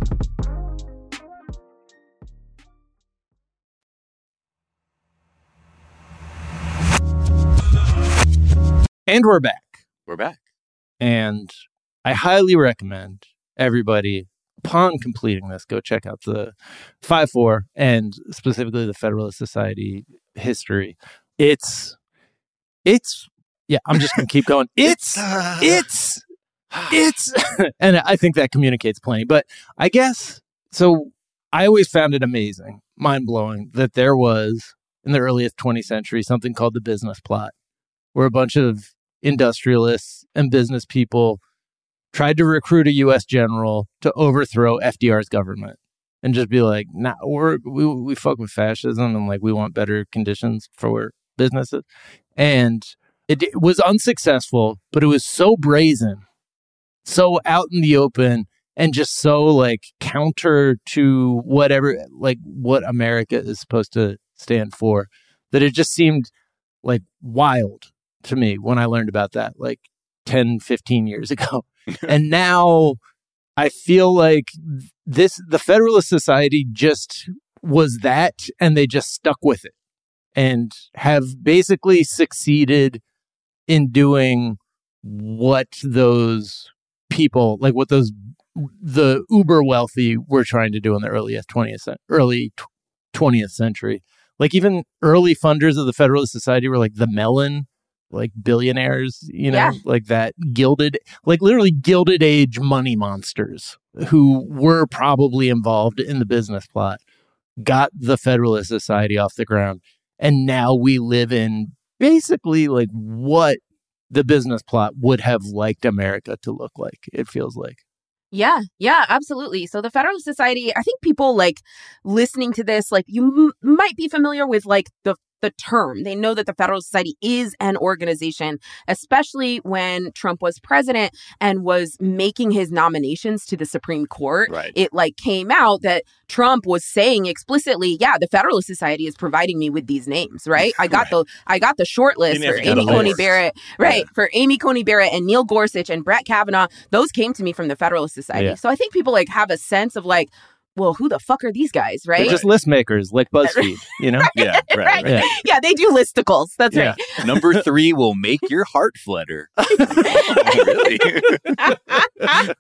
And we're back. We're back. And I highly recommend everybody, upon completing this, go check out the five four and specifically the Federalist Society history. It's, it's, yeah, I'm just going to keep going. It's, it's, it's, and I think that communicates plenty. But I guess, so I always found it amazing, mind blowing, that there was, in the earliest twentieth century, something called the business plot, where a bunch of industrialists and business people tried to recruit a U S general to overthrow F D R's government and just be like, nah, we're, we we fuck with fascism and like we want better conditions for businesses. And it, it was unsuccessful, but it was so brazen, so out in the open, and just so like counter to whatever, like what America is supposed to stand for, that it just seemed like wild to me when I learned about that like ten, fifteen years ago. And now I feel like this, the Federalist Society just was that, and they just stuck with it and have basically succeeded in doing what those people, like what those the uber wealthy were trying to do in the early twentieth early twentieth century. Like even early funders of the Federalist Society were like the Mellon, like billionaires, you know, yeah. like that gilded, like literally gilded age money monsters who were probably involved in the business plot, got the Federalist Society off the ground. And now we live in basically like what the business plot would have liked America to look like, it feels like. Yeah, yeah, absolutely. So the Federalist Society, I think people like listening to this, like you m- might be familiar with like the the term. They know that the Federalist Society is an organization, especially when Trump was president and was making his nominations to the Supreme Court. Right. It like came out that Trump was saying explicitly, yeah, the Federalist Society is providing me with these names, right? I got right. the I got the short list for Amy Coney Barrett, right? Yeah. For Amy Coney Barrett and Neil Gorsuch and Brett Kavanaugh. Those came to me from the Federalist Society. Yeah. So I think people like have a sense of like, well, who the fuck are these guys, right? They're just list makers, like BuzzFeed, you know? right, yeah, right, right. right. Yeah, they do listicles. That's yeah. right. Number three will make your heart flutter. Really? Wow.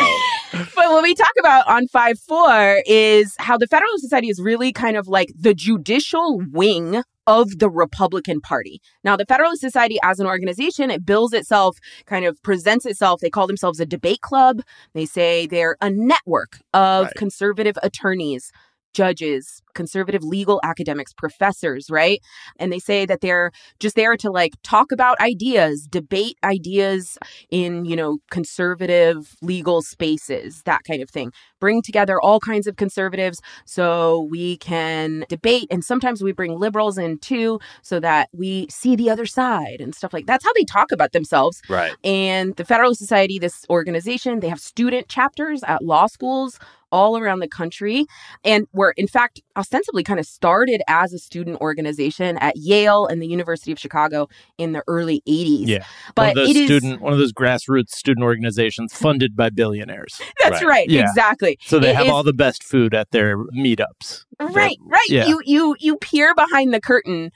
But what we talk about on five four is how the Federalist Society is really kind of like the judicial wing of the Republican Party. Now, the Federalist Society as an organization, it bills itself, kind of presents itself. They call themselves a debate club. They say they're a network of right. conservative attorneys, judges, conservative legal academics, professors, right? And they say that they're just there to like talk about ideas, debate ideas in, you know, conservative legal spaces, that kind of thing. Bring together all kinds of conservatives so we can debate. And sometimes we bring liberals in too, so that we see the other side and stuff like that. That's how they talk about themselves. Right. And the Federalist Society, this organization, they have student chapters at law schools all around the country, and were in fact ostensibly kind of started as a student organization at Yale and the University of Chicago in the early eighties. Yeah, but one of those it student, is one of those grassroots student organizations funded by billionaires. That's right, right yeah. exactly. So they it have is, all the best food at their meetups. Right, right. Yeah. You you you peer behind the curtain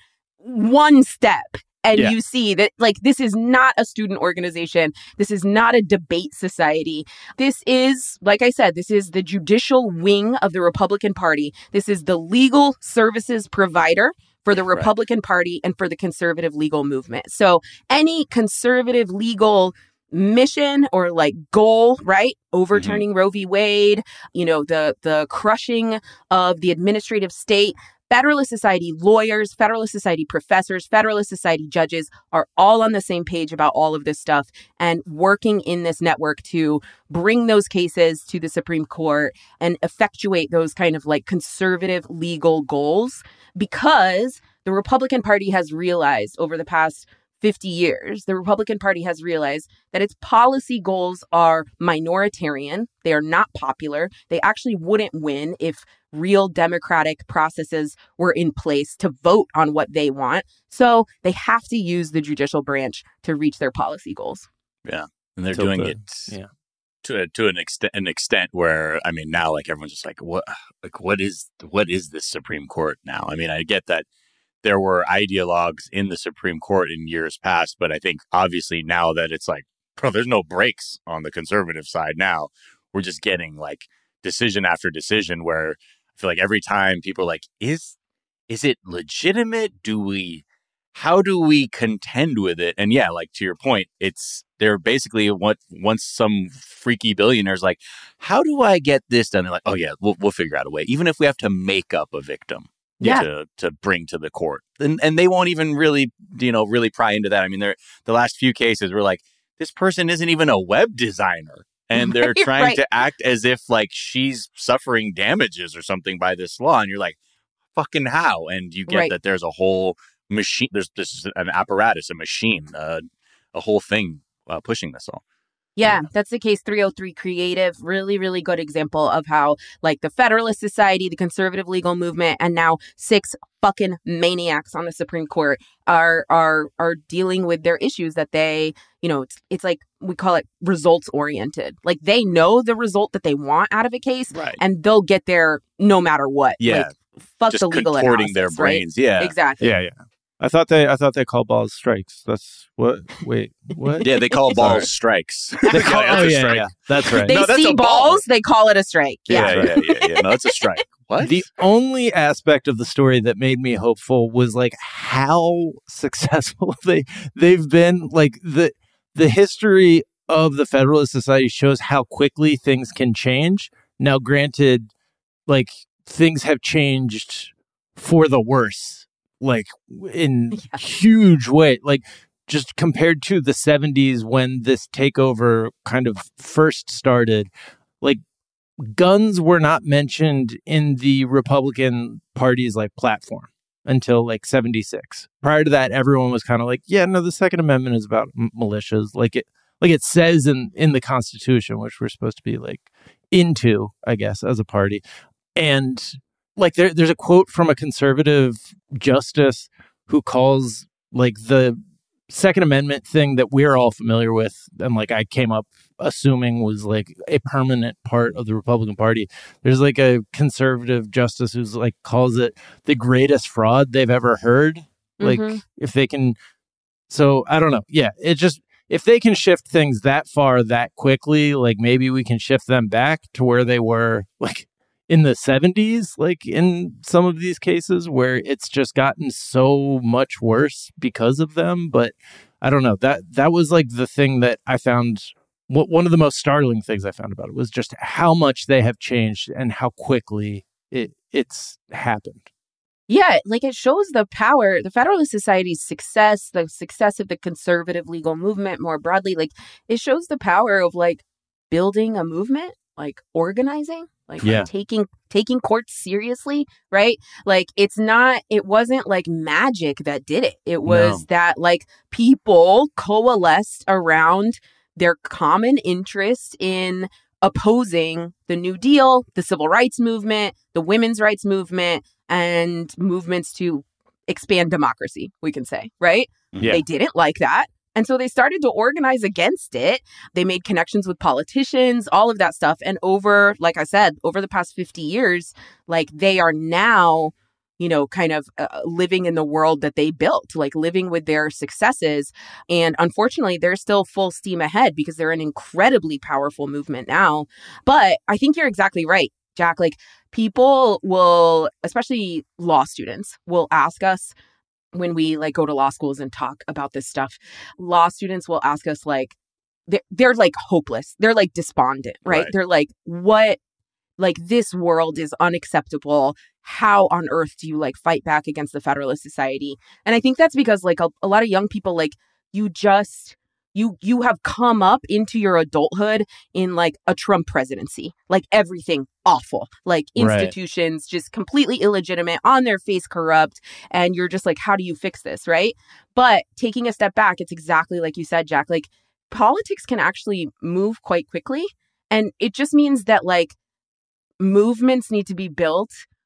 one step. And yeah. you see that, like, this is not a student organization. This is not a debate society. This is, like I said, this is the judicial wing of the Republican Party. This is the legal services provider for the Republican right. Party and for the conservative legal movement. So any conservative legal mission or like goal, right? Overturning mm-hmm. Roe v. Wade, you know, the the crushing of the administrative state. Federalist Society lawyers, Federalist Society professors, Federalist Society judges are all on the same page about all of this stuff and working in this network to bring those cases to the Supreme Court and effectuate those kind of like conservative legal goals, because the Republican Party has realized over the past fifty years, the Republican Party has realized that its policy goals are minoritarian. They are not popular. They actually wouldn't win if real democratic processes were in place to vote on what they want. So they have to use the judicial branch to reach their policy goals. Yeah. And they're so doing good. it yeah. to to an extent an extent where, I mean, now like everyone's just like, what like what is what is this Supreme Court now? I mean, I get that there were ideologues in the Supreme Court in years past, but I think obviously now that it's like, bro, there's no breaks on the conservative side now. We're just getting like decision after decision where I feel like every time people are like, is is it legitimate? Do we how do we contend with it? And yeah, like to your point, it's they're basically what once some freaky billionaire's like, how do I get this done? They're like, oh yeah, we'll we'll figure out a way, even if we have to make up a victim. Yeah. To, to bring to the court. And and they won't even really, you know, really pry into that. I mean, they're the last few cases were like, this person isn't even a web designer. And they're Right, trying right. to act as if like she's suffering damages or something by this law. And you're like, fucking how? And you get Right. that there's a whole machine. There's this is an apparatus, a machine, uh, a whole thing uh, pushing this all. Yeah, that's the case three oh three Creative. Really, really good example of how, like, the Federalist Society, the conservative legal movement, and now six fucking maniacs on the Supreme Court are are are dealing with their issues that they, you know, it's, it's like we call it results oriented. Like, they know the result that they want out of a case, Right. and they'll get there no matter what. Yeah. Like, fuck Just the legal contorting analysis, their right? brains. Yeah. Exactly. Yeah, yeah. I thought they I thought they call balls strikes. That's what wait, what? Yeah, they call balls strikes. They call, Yeah, oh that's a yeah, strike. yeah, that's right. They No, that's see a ball. balls, they call it a strike. Yeah. Yeah, yeah, yeah, yeah. No, that's a strike. What? The only aspect of the story that made me hopeful was like how successful they they've been. Like the the history of the Federalist Society shows how quickly things can change. Now, granted, like things have changed for the worse, like in Yeah. huge way. Like just compared to the seventies when this takeover kind of first started, like guns were not mentioned in the Republican Party's like platform until like seventy-six. Prior to that, everyone was kind of like, yeah, no, the Second Amendment is about m- militias. Like it, like it says in, in the Constitution, which we're supposed to be like into, I guess, as a party. And like there, there's a quote from a conservative justice who calls like the Second Amendment thing that we're all familiar with, and like I came up assuming was like a permanent part of the Republican Party. There's like a conservative justice who's like calls it the greatest fraud they've ever heard. Like Mhm. if they can, so I don't know. Yeah, it just if they can shift things that far that quickly, like maybe we can shift them back to where they were like in the seventies, like in some of these cases where it's just gotten so much worse because of them. But I don't know, that that was like the thing that I found, what one of the most startling things I found about it was just how much they have changed and how quickly it it's happened. Yeah, like it shows the power, the Federalist Society's success, the success of the conservative legal movement more broadly. Like it shows the power of like building a movement, like organizing, like, Yeah. like taking taking courts seriously, right? Like it's not, it wasn't like magic that did it. It was No. that like people coalesced around their common interest in opposing the New Deal, the civil rights movement, the women's rights movement, and movements to expand democracy, we can say, right? Yeah. They didn't like that. And so they started to organize against it. They made connections with politicians, all of that stuff. And over, like I said, over the past fifty years, like they are now, you know, kind of uh, living in the world that they built, like living with their successes. And unfortunately, they're still full steam ahead because they're an incredibly powerful movement now. But I think you're exactly right, Jack. Like people will, especially law students, will ask us when we like go to law schools and talk about this stuff. Law students will ask us like, they're, they're like hopeless. They're like despondent, right? Right. They're like, what? Like this world is unacceptable. How on earth do you like fight back against the Federalist Society? And I think that's because like a, a lot of young people, like you just, you you have come up into your adulthood in like a Trump presidency, like everything awful, like Right. institutions just completely illegitimate, on their face corrupt. And you're just like, how do you fix this, right? But taking a step back, it's exactly like you said, Jack, like politics can actually move quite quickly. And it just means that like movements need to be built.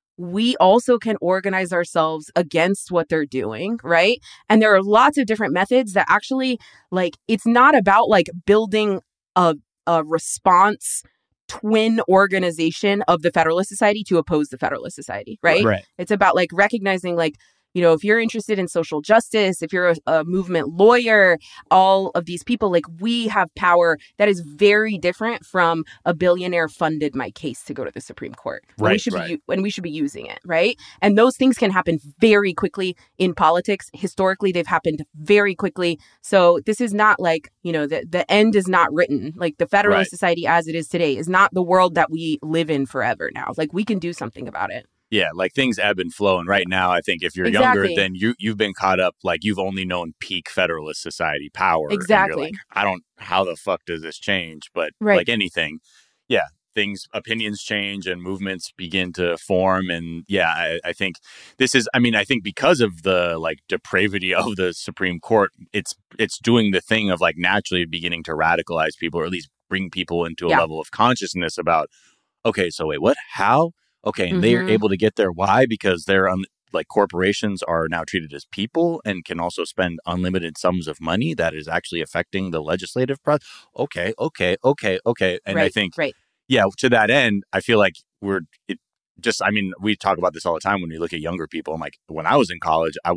We also can organize ourselves against what they're doing, right? And there are lots of different methods that actually, like, it's not about like building a, a response twin organization of the Federalist Society to oppose the Federalist Society, right? Right. It's about like recognizing like, you know, if you're interested in social justice, if you're a, a movement lawyer, all of these people, like we have power that is very different from a billionaire funded my case to go to the Supreme Court. When we Right, should right. be u- when we should be using it, right? And those things can happen very quickly in politics. Historically, they've happened very quickly. So this is not like, you know, the, the end is not written. Like the Federalist Right. Society as it is today is not the world that we live in forever now. Like we can do something about it. Yeah, like things ebb and flow. And right now, I think if you're Exactly. younger, then you, you've been caught up, like you've only known peak Federalist Society power. And Exactly. you're like, I don't, how the fuck does this change? But Right. like anything, yeah, things, opinions change and movements begin to form. And yeah, I, I think this is, I mean, I think because of the like depravity of the Supreme Court, it's, it's doing the thing of like naturally beginning to radicalize people, or at least bring people into a Yeah. level of consciousness about, okay, so wait, what, how? Okay, and they're Mhm. able to get there. Why? Because they're un- like corporations are now treated as people and can also spend unlimited sums of money that is actually affecting the legislative process. Okay, okay, okay, okay. And I right, think, right. yeah, to that end, I feel like we're it just, I mean, we talk about this all the time when we look at younger people. I'm like, when I was in college, I was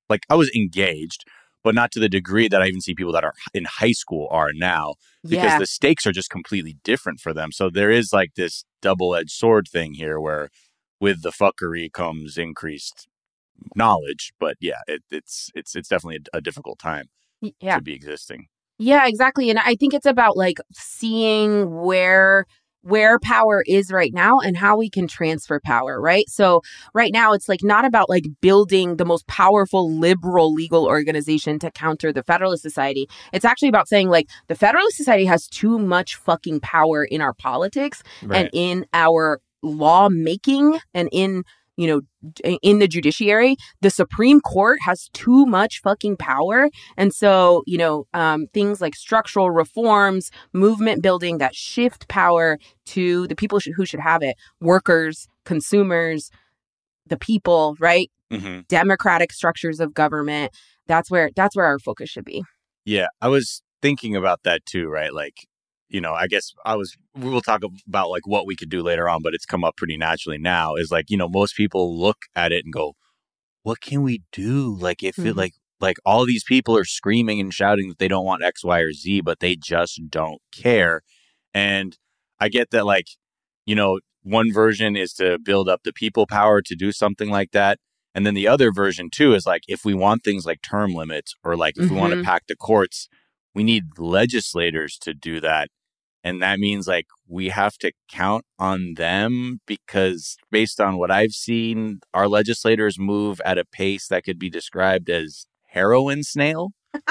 like I was engaged, but not to the degree that I even see people that are in high school are now, because Yeah. the stakes are just completely different for them. So there is like this double-edged sword thing here where with the fuckery comes increased knowledge. But yeah, it, it's it's it's definitely a, a difficult time Y- Yeah. to be existing. Yeah, exactly. And I think it's about like seeing where where power is right now and how we can transfer power, right? So right now it's like not about like building the most powerful liberal legal organization to counter the Federalist Society. It's actually about saying like the Federalist Society has too much fucking power in our politics Right. and in our lawmaking and in, you know, d- in the judiciary. The Supreme Court has too much fucking power. And so, you know, um, things like structural reforms, movement building that shift power to the people sh- who should have it, workers, consumers, the people, right? Mm-hmm. Democratic structures of government. That's where that's where our focus should be. Yeah, I was thinking about that too, right? Like, you know, I guess I was, we will talk about like what we could do later on, but it's come up pretty naturally now is like, you know, most people look at it and go, what can we do? Like, if it Mhm. like, like all these people are screaming and shouting that they don't want X, Y, or Z, but they just don't care. And I get that, like, you know, one version is to build up the people power to do something like that. And then the other version too is like, if we want things like term limits or like if we want to Mhm. pack the courts, we need legislators to do that. And that means like we have to count on them because based on what I've seen, our legislators move at a pace that could be described as heroin snail.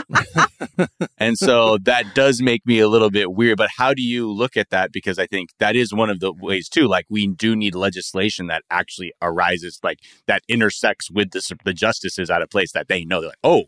And so that does make me a little bit weird. But how do you look at that? Because I think that is one of the ways too. Like we do need legislation that actually arises, like that intersects with the, the justices at a place that they know. They're like, oh,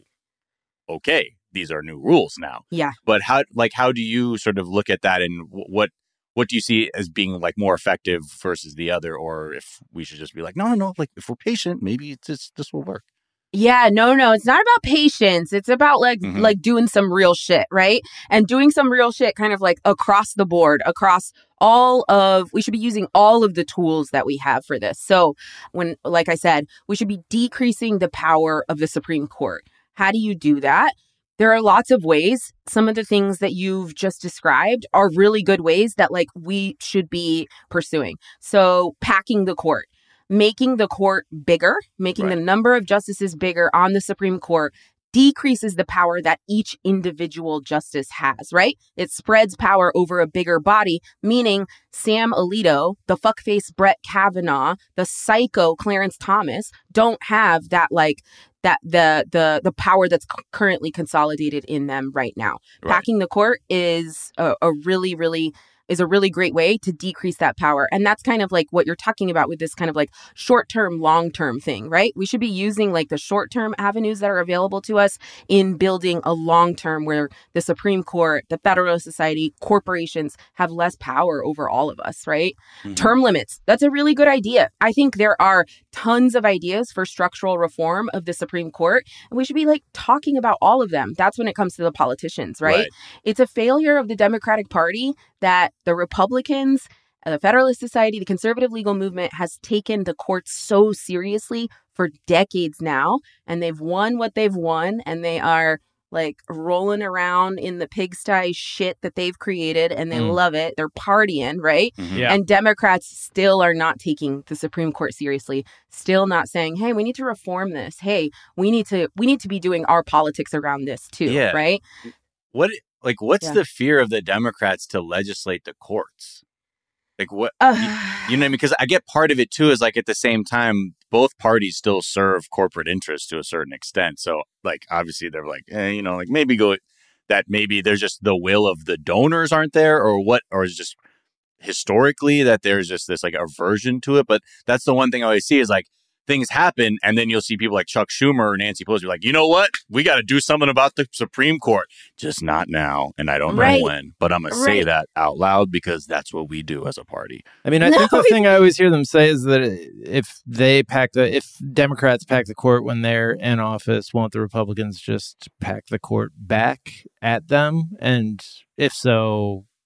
okay, these are new rules now. Yeah. But how, like, how do you sort of look at that, and wh- what, what do you see as being like more effective versus the other, or if we should just be like, no, no, no, like if we're patient, maybe it's just, this will work. Yeah, no, no, it's not about patience. It's about like Mhm. like doing some real shit, right? And doing some real shit kind of like across the board, across all of, we should be using all of the tools that we have for this. So when, like I said, we should be decreasing the power of the Supreme Court. How do you do that? There are lots of ways. Some of the things that you've just described are really good ways that like we should be pursuing. So packing the court, making the court bigger, making Right. the number of justices bigger on the Supreme Court decreases the power that each individual justice has, right? It spreads power over a bigger body, meaning Sam Alito, the fuckface Brett Kavanaugh, the psycho Clarence Thomas don't have that like that the the the power that's c- currently consolidated in them right now. Right. Packing the court is a, a really really is a really great way to decrease that power. And that's kind of like what you're talking about with this kind of like short-term, long-term thing, right? We should be using like the short-term avenues that are available to us in building a long-term where the Supreme Court, the Federalist Society, corporations have less power over all of us, right? Mhm. Term limits. That's a really good idea. I think there are tons of ideas for structural reform of the Supreme Court, and we should be like talking about all of them. That's when it comes to the politicians, right? Right. It's a failure of the Democratic Party that the Republicans, uh, the Federalist Society, the conservative legal movement has taken the courts so seriously for decades now, and they've won what they've won, and they are like rolling around in the pigsty shit that they've created, and they Mm. love it. They're partying, right? Mhm. Yeah. And Democrats still are not taking the Supreme Court seriously, still not saying, hey, we need to reform this. Hey, we need to we need to be doing our politics around this too, Yeah. right? What, like, what's Yeah. the fear of the Democrats to legislate the courts? Like, what, Uh, you know what I mean? Because I get part of it too is like at the same time, both parties still serve corporate interests to a certain extent. So, like, obviously they're like, eh, you know, like maybe go that maybe there's just the will of the donors aren't there, or what, or is just historically that there's just this like aversion to it. But that's the one thing I always see is like things happen, and then you'll see people like Chuck Schumer or Nancy Pelosi like, you know what, we got to do something about the Supreme Court, just not now, and I don't Right. know when, but I'm gonna say Right. that out loud because that's what we do as a party. I mean, I No, think the we- thing I always hear them say is that if they pack the, if Democrats pack the court when they're in office, won't the Republicans just pack the court back at them? And if so, it,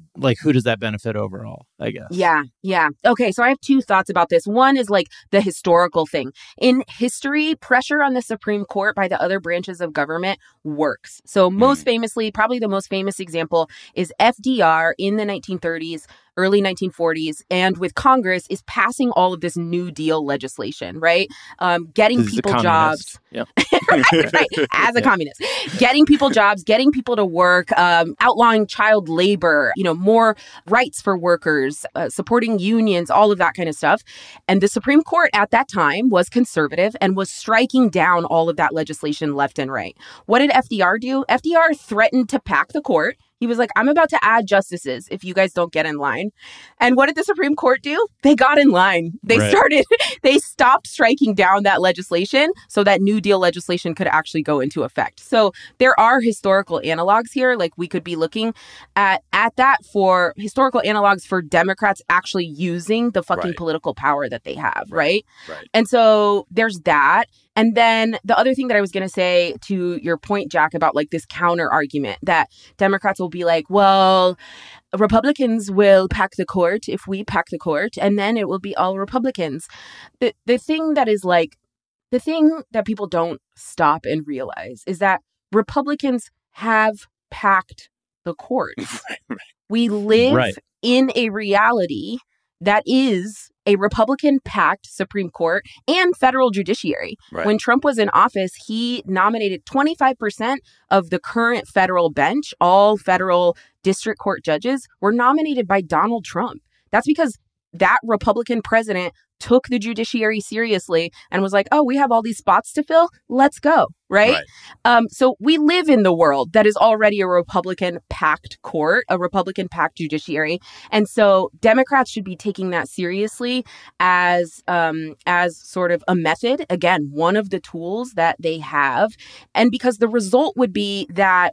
like, who does that benefit overall, I guess? Yeah, yeah. Okay, so I have two thoughts about this. One is like the historical thing. In history, pressure on the Supreme Court by the other branches of government works. So most famously, probably the most famous example is F D R in the nineteen thirties, early nineteen forties, and with Congress is passing all of this New Deal legislation, right? Um, getting people jobs. Yep. right, right. As a yeah. communist, getting people jobs, getting people to work, um, outlawing child labor, you know, more rights for workers, uh, supporting unions, all of that kind of stuff. And the Supreme Court at that time was conservative and was striking down all of that legislation left and right. What did F D R do? F D R threatened to pack the court. He was like, I'm about to add justices if you guys don't get in line. And what did the Supreme Court do? They got in line. They right. started, they stopped striking down that legislation so that New Deal legislation could actually go into effect. So there are historical analogs here. Like we could be looking at, at that for historical analogs for Democrats actually using the fucking right. political power that they have, right? Right. right. And so there's that. And then the other thing that I was going to say to your point, Jack, about like this counter argument that Democrats will be like, well, Republicans will pack the court if we pack the court, and then it will be all Republicans. The the thing that is like, the thing that people don't stop and realize is that Republicans have packed the court. right, right. We live right. in a reality that is a Republican-packed Supreme Court and federal judiciary. Right. When Trump was in office, he nominated twenty-five percent of the current federal bench. All federal district court judges were nominated by Donald Trump. That's because that Republican president took the judiciary seriously and was like, oh, we have all these spots to fill. Let's go. Right. right. Um, so we live in the world that is already a Republican packed court, a Republican packed judiciary. And so Democrats should be taking that seriously as um, as sort of a method. Again, one of the tools that they have. And because the result would be that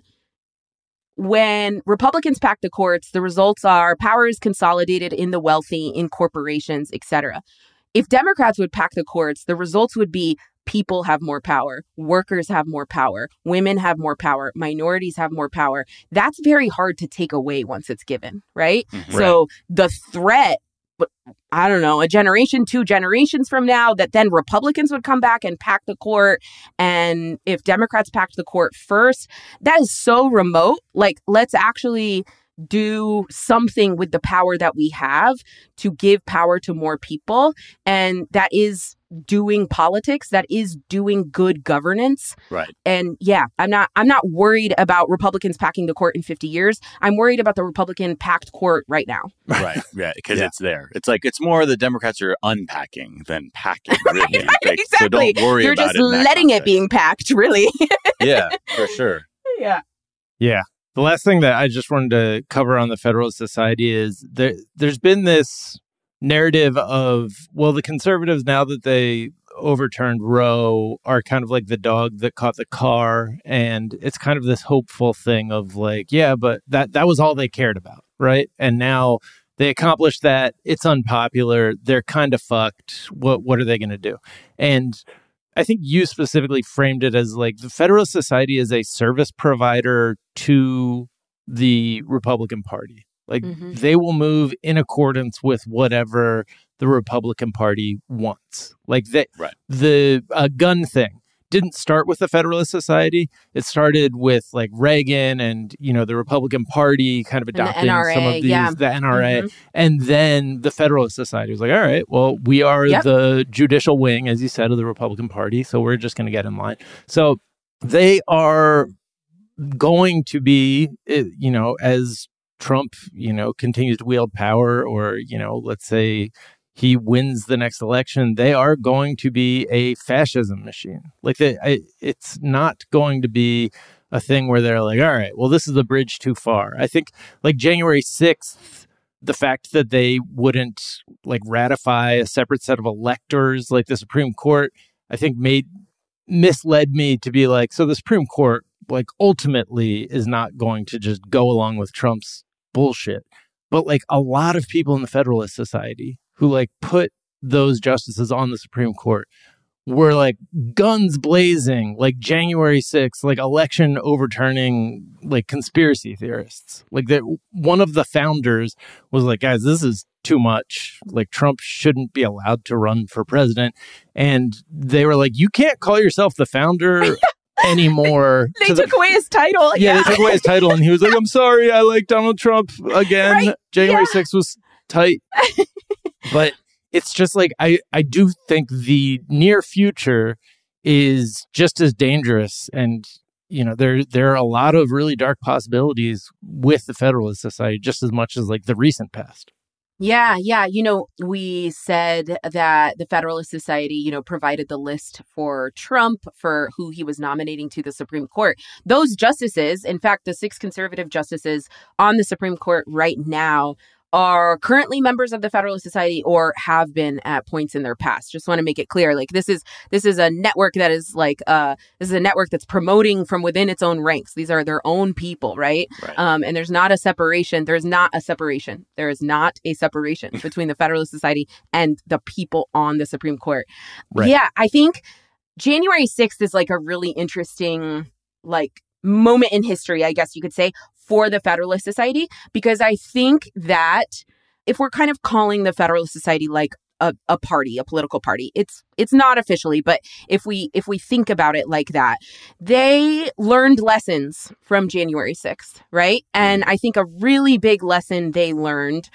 when Republicans pack the courts, the results are power is consolidated in the wealthy, in corporations, et cetera. If Democrats would pack the courts, the results would be people have more power, workers have more power, women have more power, minorities have more power. That's very hard to take away once it's given, right? Mm-hmm. So the threat, but I don't know, a generation, two generations from now, that then Republicans would come back and pack the court. And if Democrats packed the court first, that is so remote. Like, let's actually do something with the power that we have to give power to more people. And that is doing politics, that is doing good governance. Right. And yeah, I'm not I'm not worried about Republicans packing the court in fifty years. I'm worried about the Republican packed court right now. Right. Yeah. Because Yeah. it's there. It's like, it's more the Democrats are unpacking than packing. Really. Right, Like, exactly. So don't worry You're about just it in that letting it context. being packed, really. Yeah, for sure. yeah. Yeah. The last thing that I just wanted to cover on the Federalist Society is there, there's been this narrative of, well, the conservatives, now that they overturned Roe, are kind of like the dog that caught the car. And it's kind of this hopeful thing of like, yeah, but that, that was all they cared about, right? And now they accomplished that. It's unpopular. They're kind of fucked. What, what are they going to do? And I think you specifically framed it as like the Federalist Society is a service provider to the Republican Party. Like Mhm. they will move in accordance with whatever the Republican Party wants. Like they, Right. the uh, gun thing didn't start with the Federalist Society. It started with like Reagan and, you know, the Republican Party kind of the adopting N R A, some of these, yeah. the N R A. Mhm. And then the Federalist Society was like, all right, well, we are Yep. the judicial wing, as you said, of the Republican Party. So we're just going to get in line. So they are going to be, eh, you know, as Trump, you know, continues to wield power, or, you know, let's say he wins the next election, they are going to be a fascism machine. Like they, I, it's not going to be a thing where they're like, all right, well, this is the bridge too far. I think like January sixth, the fact that they wouldn't like ratify a separate set of electors like the Supreme Court, I think made misled me to be like, so the Supreme Court like ultimately is not going to just go along with Trump's bullshit. But like a lot of people in the Federalist Society who like put those justices on the Supreme Court were like guns blazing, like January sixth, like election overturning, like conspiracy theorists. Like that, one of the founders was like, guys, this is too much. Like Trump shouldn't be allowed to run for president. And they were like, you can't call yourself the founder anymore. They took the, away his title. Yeah, yeah, they took away his title. And he was like, I'm sorry, I like Donald Trump again. Right? January yeah. sixth was tight. But it's just like, I, I do think the near future is just as dangerous. And, you know, there there are a lot of really dark possibilities with the Federalist Society, just as much as like the recent past. Yeah, yeah. You know, we said that the Federalist Society, you know, provided the list for Trump for who he was nominating to the Supreme Court. Those justices, in fact, the six conservative justices on the Supreme Court right now, are currently members of the Federalist Society or have been at points in their past. Just want to make it clear, like this is this is a network that is like uh this is a network that's promoting from within its own ranks. These are their own people, right? right. Um, and there's not a separation. There's not a separation. There is not a separation between the Federalist Society and the people on the Supreme Court. Right. Yeah, I think January sixth is like a really interesting like moment in history, I guess you could say, for the Federalist Society, because I think that if we're kind of calling the Federalist Society like a, a party, a political party, it's it's not officially, but if we if we think about it like that, they learned lessons from January sixth, right? And I think a really big lesson they learned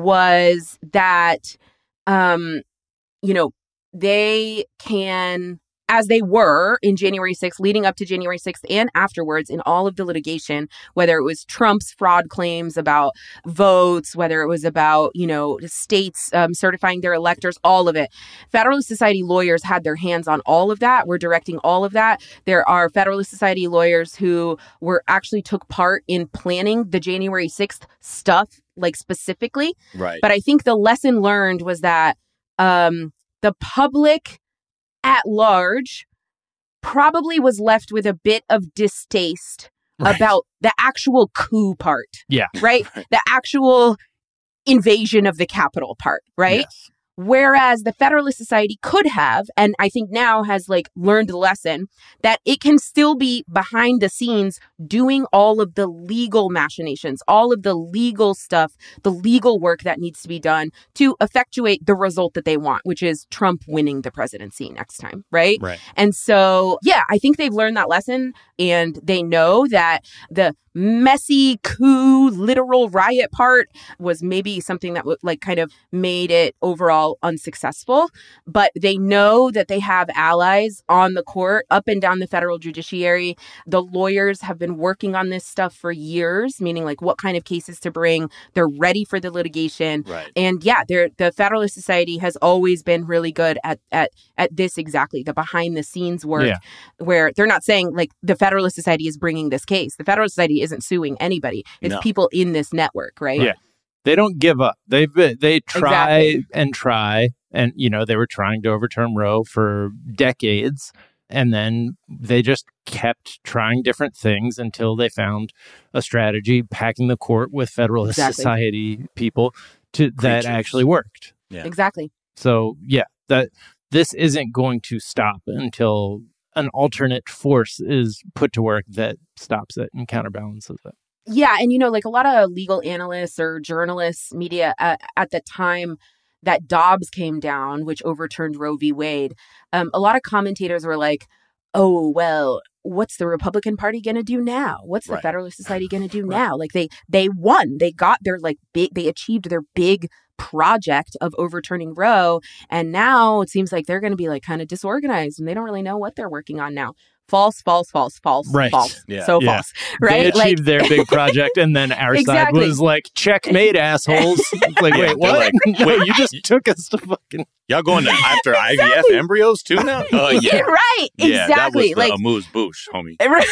was that, um, you know, they can, as they were in January sixth, leading up to January sixth and afterwards in all of the litigation, whether it was Trump's fraud claims about votes, whether it was about, you know, states um, certifying their electors, all of it. Federalist Society lawyers had their hands on all of that. We're directing all of that. There are Federalist Society lawyers who were actually took part in planning the January sixth stuff, like specifically. Right. But I think the lesson learned was that um, the public at large probably was left with a bit of distaste right. about the actual coup part. Yeah. Right? right? The actual invasion of the Capitol part, right? Yes. Whereas the Federalist Society could have, and I think now has like learned the lesson, that it can still be behind the scenes doing all of the legal machinations, all of the legal stuff, the legal work that needs to be done to effectuate the result that they want, which is Trump winning the presidency next time, right? Right. And so, yeah, I think they've learned that lesson, and they know that the messy coup literal riot part was maybe something that w- like kind of made it overall unsuccessful, but they know that they have allies on the court up and down the federal judiciary. The lawyers have been working on this stuff for years, meaning like what kind of cases to bring. They're ready for the litigation. Right. And yeah, they're, the Federalist Society has always been really good at at at this exactly, the behind the scenes work, yeah. where they're not saying like the Federalist Society is bringing this case. The Federalist Society isn't suing anybody. It's no. people in this network, right? Yeah. They don't give up. They they try Exactly. and try. And, you know, they were trying to overturn Roe for decades. And then they just kept trying different things until they found a strategy, packing the court with Federalist Exactly. Society people to that Preachers. actually worked. Yeah. Exactly. So, yeah, that this isn't going to stop until an alternate force is put to work that stops it and counterbalances it. Yeah. And, you know, like a lot of legal analysts or journalists, media uh, at the time that Dobbs came down, which overturned Roe v. Wade, um, a lot of commentators were like, oh, well, what's the Republican Party going to do now? What's the Right. Federalist Society going to do now? Like they they won. They got their like big, they achieved their big project of overturning Roe. And now it seems like they're going to be like kind of disorganized and they don't really know what they're working on now. False, false, false, false, Right. false. Yeah. So Yeah. false. Right? They achieved their big project, and then our Exactly. side was like, checkmate, assholes. It's like, Yeah, wait, they're what? like, no, wait, you just took us to fucking... Y'all going to after I V F Exactly. embryos too now? Oh, yeah. Right. Yeah, Exactly. that was the like amuse bouche, homie. right.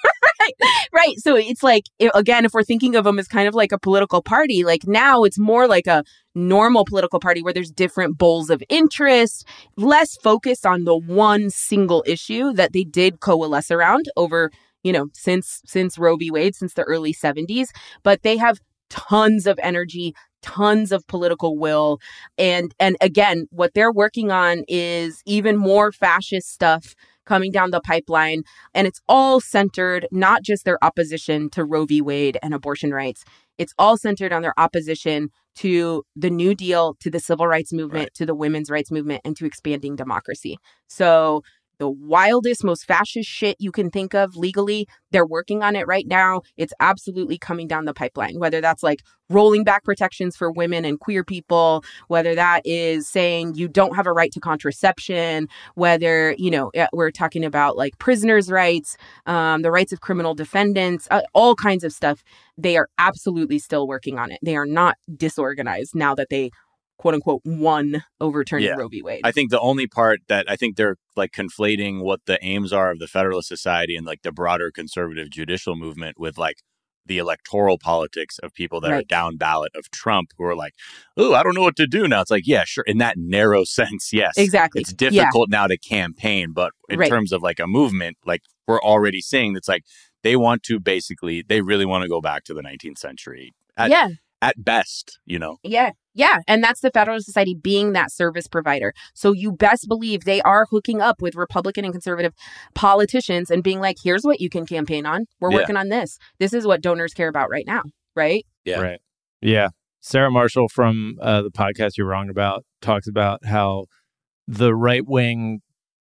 Right. So it's like, i- again, if we're thinking of them as kind of like a political party, like now it's more like a normal political party where there's different bowls of interest, less focused on the one single issue that they did coalesce around over, you know, since since Roe v. Wade, since the early seventies. But they have tons of energy, tons of political will. And and again, what they're working on is even more fascist stuff coming down the pipeline. And it's all centered, not just their opposition to Roe v. Wade and abortion rights. It's all centered on their opposition to the New Deal, to the civil rights movement, right. to the women's rights movement, and to expanding democracy. So the wildest, most fascist shit you can think of legally, they're working on it right now. It's absolutely coming down the pipeline, whether that's like rolling back protections for women and queer people, whether that is saying you don't have a right to contraception, whether, you know, we're talking about like prisoners' rights, um, the rights of criminal defendants, uh, all kinds of stuff. They are absolutely still working on it. They are not disorganized now that they quote unquote won overturning yeah. Roe v. Wade. I think the only part that I think they're like conflating what the aims are of the Federalist Society and like the broader conservative judicial movement with like the electoral politics of people that right. are down ballot of Trump who are like, oh, I don't know what to do now. It's like, yeah, sure. In that narrow sense, yes. Exactly. It's difficult yeah. now to campaign. But in right. terms of like a movement, like we're already seeing that's like they want to basically, they really want to go back to the nineteenth century. At, yeah. At best, you know? Yeah. Yeah. And that's the Federalist Society being that service provider. So you best believe they are hooking up with Republican and conservative politicians and being like, here's what you can campaign on. We're yeah. working on this. This is what donors care about right now. Right? Yeah. Right. Yeah. Sarah Marshall from uh, the podcast You're Wrong About talks about how the right wing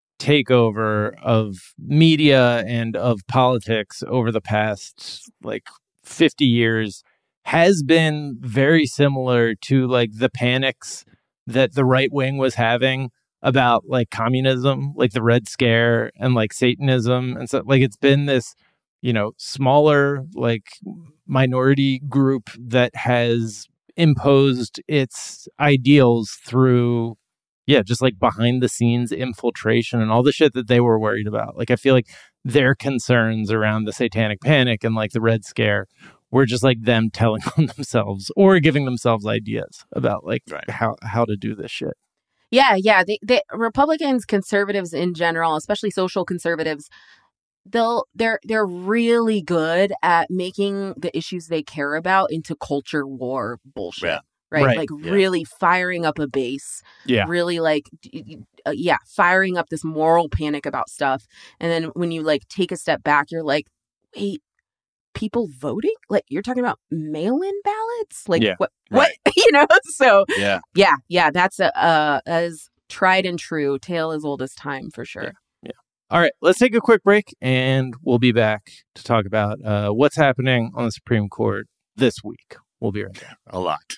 takeover of media and of politics over the past like fifty years has been very similar to like the panics that the right wing was having about like communism, like the Red Scare and like Satanism. And so like it's been this, you know, smaller like minority group that has imposed its ideals through, yeah, just like behind the scenes infiltration and all the shit that they were worried about. Like I feel like their concerns around the Satanic Panic and like the Red Scare were just like them telling on themselves or giving themselves ideas about like right. how, how to do this shit. Yeah, yeah. They, they, Republicans, conservatives in general, especially social conservatives, they'll they're they're really good at making the issues they care about into culture war bullshit. Yeah. Right? Right. Like Yeah. really firing up a base. Yeah. Really like, uh, yeah, firing up this moral panic about stuff. And then when you like take a step back, you're like, wait, people voting? Like you're talking about mail-in ballots? Like Yeah. what? What? Right. You know? So Yeah. yeah, yeah, that's a uh, as tried and true, tale as old as time for sure. Yeah. All right, let's take a quick break and we'll be back to talk about uh, what's happening on the Supreme Court this week. We'll be right back. A lot.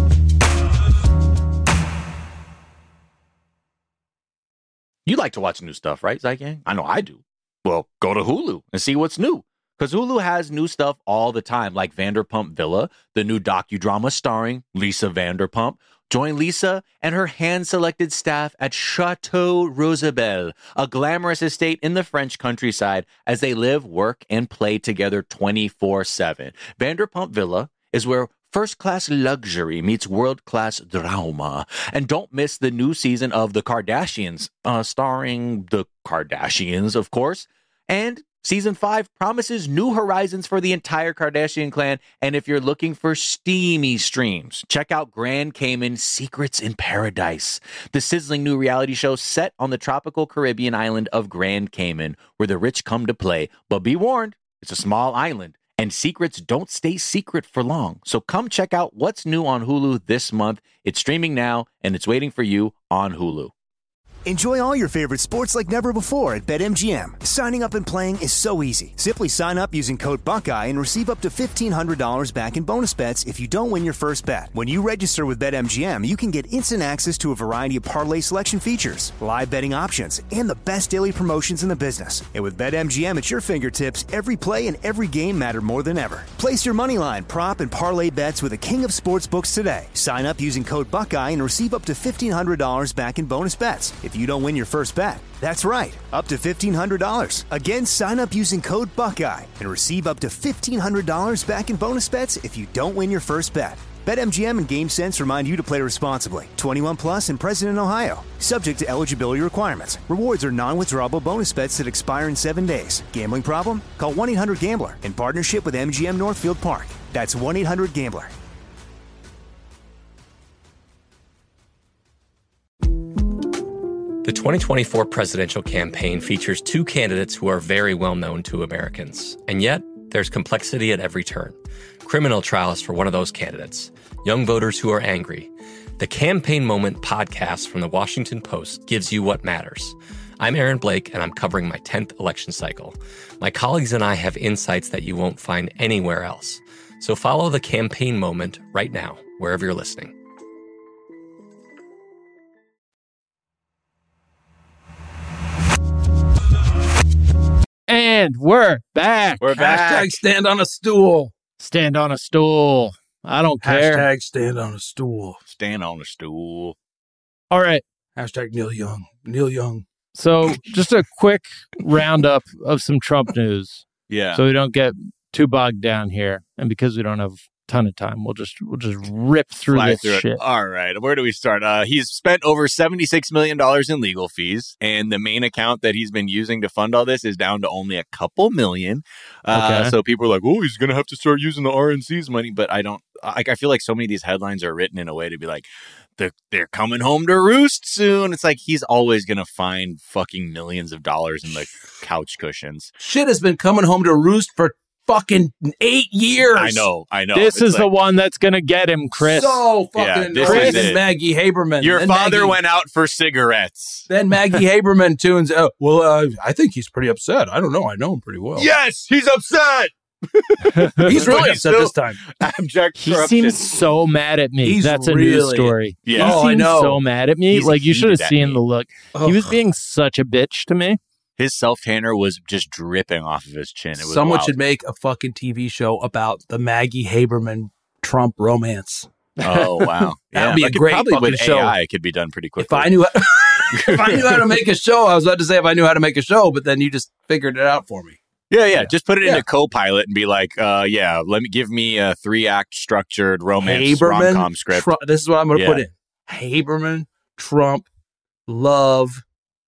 You like to watch new stuff, right, Zygang? I know I do. Well, go to Hulu and see what's new. Because Hulu has new stuff all the time, like Vanderpump Villa, the new docudrama starring Lisa Vanderpump. Join Lisa and her hand-selected staff at Chateau Rosabelle, a glamorous estate in the French countryside, as they live, work, and play together twenty-four seven. Vanderpump Villa is where first-class luxury meets world-class drama. And don't miss the new season of The Kardashians, uh, starring the Kardashians, of course. And Season five promises new horizons for the entire Kardashian clan. And if you're looking for steamy streams, check out Grand Cayman Secrets in Paradise, the sizzling new reality show set on the tropical Caribbean island of Grand Cayman, where the rich come to play. But be warned, it's a small island, and secrets don't stay secret for long. So come check out what's new on Hulu this month. It's streaming now, and it's waiting for you on Hulu. Enjoy all your favorite sports like never before at BetMGM. Signing up and playing is so easy. Simply sign up using code Buckeye and receive up to fifteen hundred dollars back in bonus bets if you don't win your first bet. When you register with BetMGM, you can get instant access to a variety of parlay selection features, live betting options, and the best daily promotions in the business. And with BetMGM at your fingertips, every play and every game matter more than ever. Place your moneyline, prop, and parlay bets with the king of sportsbooks today. Sign up using code Buckeye and receive up to fifteen hundred dollars back in bonus bets if you don't win your first bet. That's right, up to fifteen hundred dollars. Again, sign up using code Buckeye and receive up to fifteen hundred dollars back in bonus bets if you don't win your first bet. BetMGM and GameSense remind you to play responsibly. twenty-one plus and present in Ohio. Subject to eligibility requirements. Rewards are non-withdrawable bonus bets that expire in seven days. Gambling problem? Call one eight hundred gambler in partnership with M G M Northfield Park. That's one eight hundred gambler. The twenty twenty-four presidential campaign features two candidates who are very well known to Americans. And yet, there's complexity at every turn. Criminal trials for one of those candidates. Young voters who are angry. The Campaign Moment podcast from the Washington Post gives you what matters. I'm Aaron Blake, and I'm covering my tenth election cycle. My colleagues and I have insights that you won't find anywhere else. So follow The Campaign Moment right now, wherever you're listening. And we're back. We're back. Hashtag stand on a stool. Stand on a stool. I don't care. Hashtag stand on a stool. Stand on a stool. All right. Hashtag Neil Young. Neil Young. So just a quick roundup of some Trump news. Yeah. So we don't get too bogged down here. And because we don't have ton of time, we'll just we'll just rip through Fly this through shit. It. All right, where do we start? Uh, he's spent over seventy-six million dollars in legal fees, and the main account that he's been using to fund all this is down to only a couple million. Uh, Okay. So people are like, "Oh, he's going to have to start using the R N C's money," but I don't. Like, I feel like so many of these headlines are written in a way to be like, "They're they're coming home to roost soon." It's like he's always going to find fucking millions of dollars in the couch cushions. Shit has been coming home to roost for fucking eight years. I know, I know. This It's is like, the one that's going to get him, Chris. So Yeah, fucking this Chris is it. and Maggie Haberman. Your Then father Maggie, went out for cigarettes. Then Maggie Haberman tunes. Uh, well, uh, I think he's pretty upset. I don't know. I know him pretty well. Yes, he's upset. He's really But upset still this time. Abject He corruption. seems so mad at me. He's That's a really- news story. Yeah. He Oh, I seems know. so mad at me. He's like, you should have heated at seen me. the look. Ugh. He was being such a bitch to me. His self-tanner was just dripping off of his chin. It was Someone wild. should make a fucking T V show about the Maggie Haberman Trump romance. Oh wow, That'd yeah, be a like, it great probably fucking with show. A I it could be done pretty quickly. If I knew, if I knew how to make a show, I was about to say if I knew how to make a show, but then you just figured it out for me. yeah, yeah, just put it Yeah. into Copilot and be like, uh, yeah, let me give me a three-act structured romance Haberman, rom-com script. Trump, this is what I'm going to Yeah. put in: Haberman, Trump, love,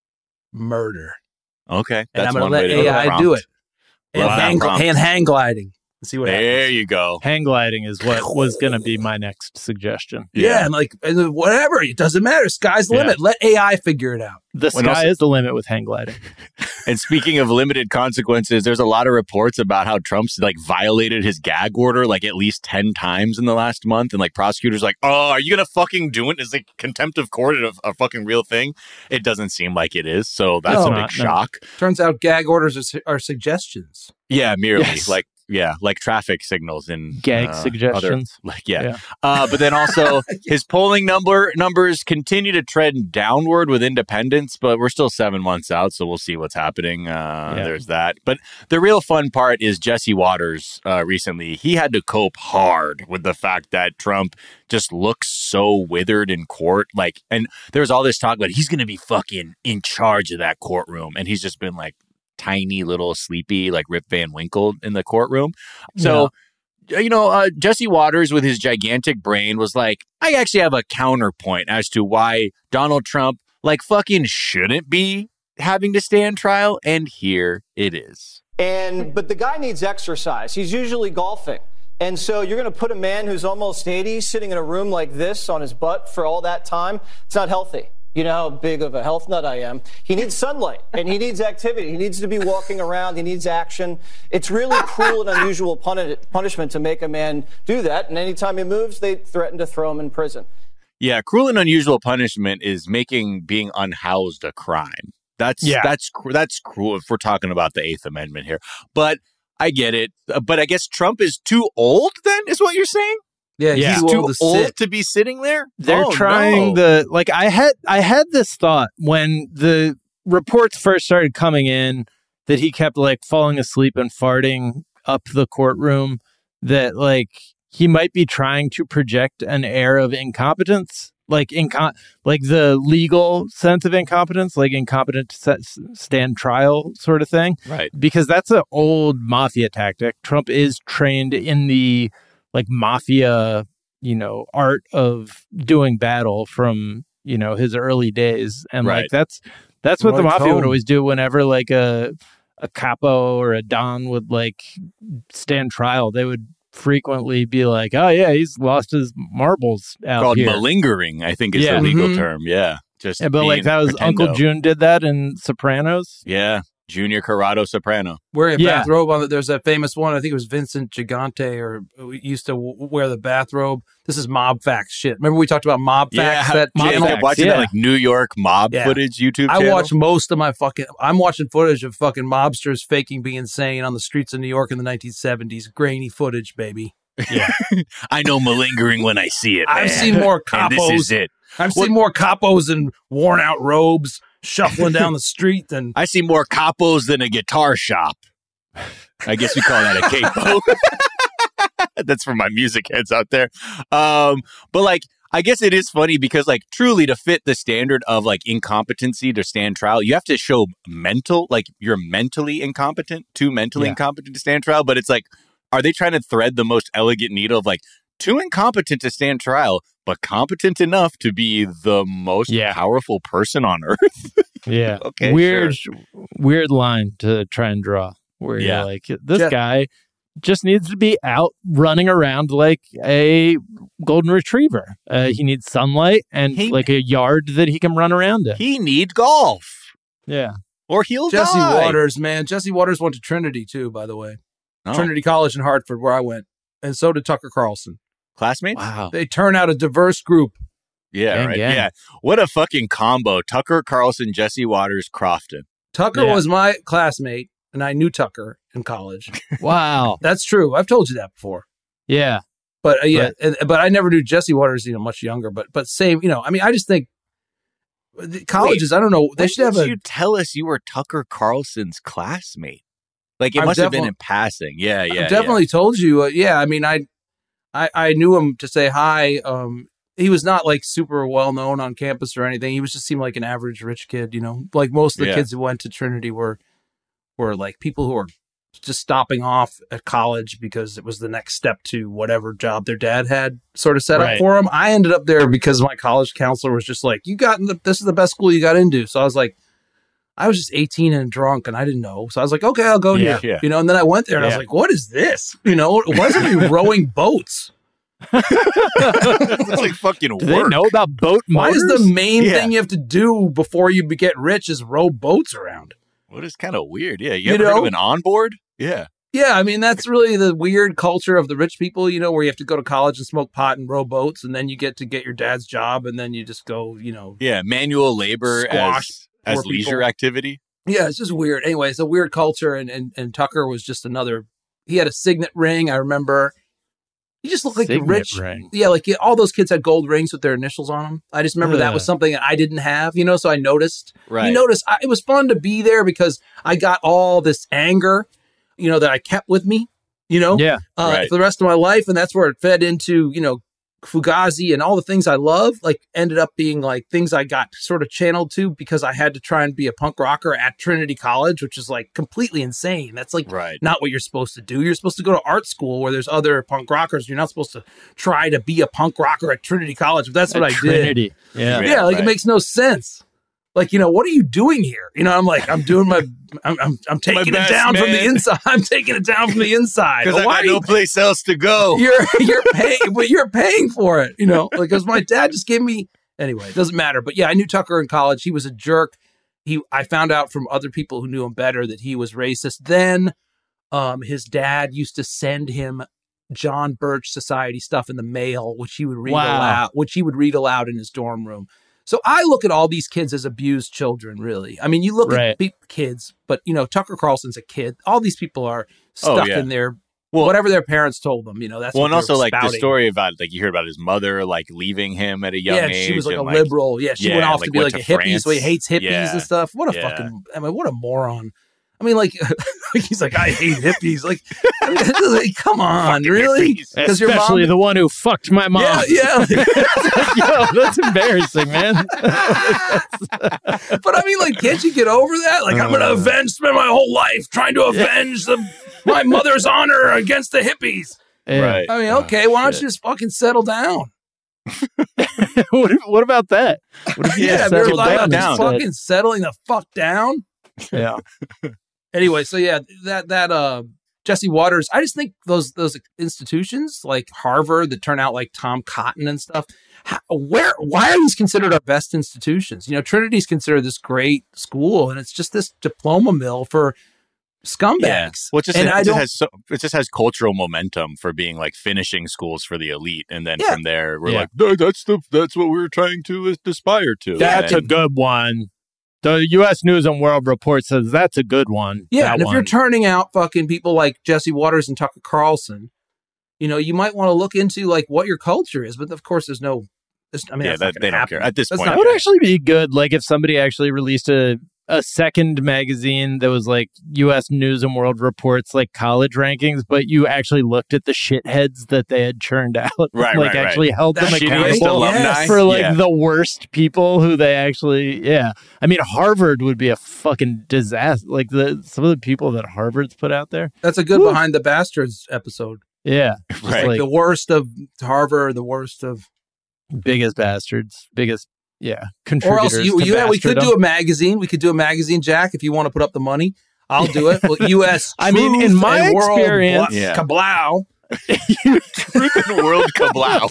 murder, Okay, and that's I'm going one to let way to A I prompt. do it. And Love that hang, prompt. and hang gliding. Let's see what There happens. you go. Hang gliding is what was going to be my next suggestion. Yeah, and like and then whatever, it doesn't matter. Sky's the Yeah. limit. Let A I figure it out. The When sky also- is the limit with hang gliding. And speaking of limited consequences, there's a lot of reports about how Trump's like violated his gag order like at least ten times in the last month. And like prosecutors like, oh, are you going to fucking do it? Is like contempt of court a, a fucking real thing? It doesn't seem like it is. So that's No, a not- big no. shock. Turns out gag orders are, su- are suggestions. Yeah, merely Yes. like, yeah, like traffic signals and Gag uh, suggestions. Other, like, yeah. Yeah. Uh, but then also his polling number numbers continue to trend downward with independents, but we're still seven months out, so we'll see what's happening. Uh, Yeah. There's that. But the real fun part is Jesse Waters. Uh, recently, he had to cope hard with the fact that Trump just looks so withered in court. Like, and there's all this talk about he's going to be fucking in charge of that courtroom, and he's just been like tiny little sleepy like Rip Van Winkle in the courtroom. So, you know, uh, Jesse Waters with his gigantic brain was like, I actually have a counterpoint as to why Donald Trump like fucking shouldn't be having to stand trial. And here it is. And but the guy needs exercise. He's usually golfing. And so you're going to put a man who's almost eighty sitting in a room like this on his butt for all that time. It's not healthy. You know how big of a health nut I am. He needs sunlight and he needs activity. He needs to be walking around. He needs action. It's really cruel and unusual puni- punishment to make a man do that. And anytime he moves, they threaten to throw him in prison. Yeah, cruel and unusual punishment is making being unhoused a crime. That's Yeah. that's cr- that's cruel if we're talking about the Eighth Amendment here. But I get it. Uh, But I guess Trump is too old then, is what you're saying? Yeah, Yeah. he's He's too too old to old sit. to be sitting there? They're Oh, trying no. the like I had I had this thought when the reports first started coming in that he kept like falling asleep and farting up the courtroom, that like he might be trying to project an air of incompetence, like incom- like the legal sense of incompetence, like incompetent to set, stand trial sort of thing. Right. Because that's an old mafia tactic. Trump is trained in the like mafia, you know, art of doing battle from, you know, his early days. And Right. like that's that's what the Roy mafia would Cohn. always do whenever like a a capo or a don would like stand trial. They would frequently be like, oh yeah, he's lost his marbles out Called here. malingering, I think is Yeah. the legal Mhm. term. Yeah. Just yeah, but like being that was pretendo. Uncle June did that in Sopranos. Yeah, Junior Corrado Soprano. Wearing a Yeah. bathrobe on the, there's that famous one. I think it was Vincent Gigante, or used to w- wear the bathrobe. This is Mob Facts shit. Remember we talked about Mob Facts? Yeah, that Mob channel? Facts, watching yeah. that like New York mob Yeah. footage YouTube I channel. watch most of my fucking. I'm watching footage of fucking mobsters faking being sane on the streets of New York in the nineteen seventies. Grainy footage, baby. Yeah. I know malingering when I see it. I've man. seen more And capos. this is it. I've What- seen more capos in worn out robes shuffling down the street than I see more capos than a guitar shop. I guess we call that a capo. That's for my music heads out there. Um, but like, I guess it is funny because like truly to fit the standard of like incompetency to stand trial, you have to show mental, like you're mentally incompetent, too mentally Yeah. incompetent to stand trial. But it's like, are they trying to thread the most elegant needle of like too incompetent to stand trial, but competent enough to be the most Yeah. powerful person on earth? Yeah. Okay, Weird, weird line to try and draw where Yeah. you're like, this Yeah. guy just needs to be out running around like a golden retriever. Uh, he needs sunlight and He- like a yard that he can run around in. He needs golf. Yeah. Or he'll Jesse die. Waters, man. Jesse Waters went to Trinity too, by the way. Oh. Trinity College in Hartford, where I went, and so did Tucker Carlson. Classmates? Wow. They turn out a diverse group. Yeah, Gang, right. gang. Yeah. What a fucking combo. Tucker Carlson, Jesse Waters, Crofton. Tucker Yeah. was my classmate, and I knew Tucker in college. Wow. That's true. I've told you that before. Yeah. But uh, yeah, and, but I never knew Jesse Waters, you know, much younger. But but same, you know, I mean, I just think the colleges, I don't know, they When should have did a. you tell us you were Tucker Carlson's classmate? Like it I've must have been definitely- in passing. Yeah, yeah. I've definitely told you. Uh, yeah, I mean, I, I I knew him to say hi. Um, he was not like super well known on campus or anything. He was just seemed like an average rich kid, you know. Like most of the Yeah. kids who went to Trinity were were like people who were just stopping off at college because it was the next step to whatever job their dad had sort of set Right. up for them. I ended up there because my college counselor was just like, "You got in the, this is the best school you got into." So I was like, I was just eighteen and drunk and I didn't know. So I was like, okay, I'll go Yeah, here. yeah. You know, and then I went there and I was Yeah. like, what is this? You know, why is everybody rowing boats? It's like fucking Do they work. know about boat Why motors? is the main Yeah. thing you have to do before you be- get rich is row boats around? What is kind of weird. Yeah. You, You ever heard know? of an onboard? Yeah. Yeah, I mean, that's really the weird culture of the rich people, you know, where you have to go to college and smoke pot and row boats, and then you get to get your dad's job, and then you just go, you know. Yeah. Manual labor Squash as, as poor leisure people. activity. Yeah, it's just weird. Anyway, it's a weird culture, and, and, and Tucker was just another. He had a signet ring, I remember. He just looked like the Signet rich. ring. Yeah, like yeah, all those kids had gold rings with their initials on them. I just remember that was Ugh. something that I didn't have, you know, so I noticed. Right. You notice I, it was fun to be there because I got all this anger, you know, that I kept with me, you know, Yeah. uh, Right. for the rest of my life. And that's where it fed into, you know, Fugazi and all the things I love, like ended up being like things I got sort of channeled to because I had to try and be a punk rocker at Trinity College, which is like completely insane. That's like Right. not what you're supposed to do. You're supposed to go to art school where there's other punk rockers. You're not supposed to try to be a punk rocker at Trinity College. But that's what At I did. Trinity. Yeah. Yeah, Yeah, like right. it makes no sense. Like, you know, what are you doing here? You know, I'm like, I'm doing my, I'm, I'm, I'm taking best, it down from the man. inside. I'm taking it down from the inside. Because I Why got are you- no place else to go. you're you're paying, but you're paying for it, you know, because my dad just gave me. Anyway, it doesn't matter. But yeah, I knew Tucker in college. He was a jerk. He, I found out from other people who knew him better that he was racist. Then, um, his dad used to send him John Birch Society stuff in the mail, which he would read Wow. aloud, which he would read aloud in his dorm room. So I look at all these kids as abused children, really. I mean, you look Right. at pe- kids, but you know, Tucker Carlson's a kid. All these people are Oh, stuck yeah. in their Well- whatever their parents told them. You know, that's Well, what and they're also like the spouting. story about like you heard about his mother like leaving him at a young yeah, age. she was like a and, liberal. Yeah, she yeah, went off like, to be went like a to hippie, so he France. hates hippies Yeah. and stuff. What a Yeah. fucking, I mean, what a moron. I mean, like, he's like, I hate hippies. Like, I mean, it's like, come on, Fucking really? hippies. Because your Especially mom, the one who fucked my mom. yeah, yeah. Yo, that's embarrassing, man. But I mean, like, can't you get over that? Like, I'm gonna avenge, spend my whole life trying to avenge the my mother's honor against the hippies. Yeah. Right. I mean, Oh, okay, why don't shit. you just fucking settle down? what, if- what about that? What if you Yeah, just have you ever settled thought about down just instead? fucking settling the fuck down? Yeah. Anyway, so yeah, that that uh Jesse Waters, I just think those those institutions like Harvard that turn out like Tom Cotton and stuff how, where, why are these considered our best institutions? You know, Trinity's considered this great school, and it's just this diploma mill for scumbags. Yeah. Well, it just, and it, I just don't, has so, it just has cultural momentum for being like finishing schools for the elite, and then Yeah. from there we're Yeah. like, no, that's the that's what we're trying to aspire to. That's a And- good one. The U S News and World Report says that's a good one. yeah. that And if one. you're turning out fucking people like Jesse Waters and Tucker Carlson, you know, you might want to look into like what your culture is. But of course, there's no. There's, I mean, yeah, that's not that, they gonna don't happen. care at this That's point. not That would gonna actually be good. Like if somebody actually released a a second magazine that was like U S News and World Report's like college rankings, but you actually looked at the shitheads that they had churned out, Right, like right, actually right. held them That's Shittiest accountable alumni. for like Yeah. the worst people who they actually. Yeah, I mean Harvard would be a fucking disaster. Like the some of the people that Harvard's put out there. That's a good Woo. Behind the Bastards episode. Yeah, just Right. like The worst of Harvard, the worst of. biggest bastards, biggest yeah Or contributors. else, you, to you, yeah, we could bastardom. do a magazine. We could do a magazine, Jack, if you want to put up the money. I'll do it. Well, U S I mean, in Truth my and World experience- Bla- Yeah. Kablow. Truth and World Kablow.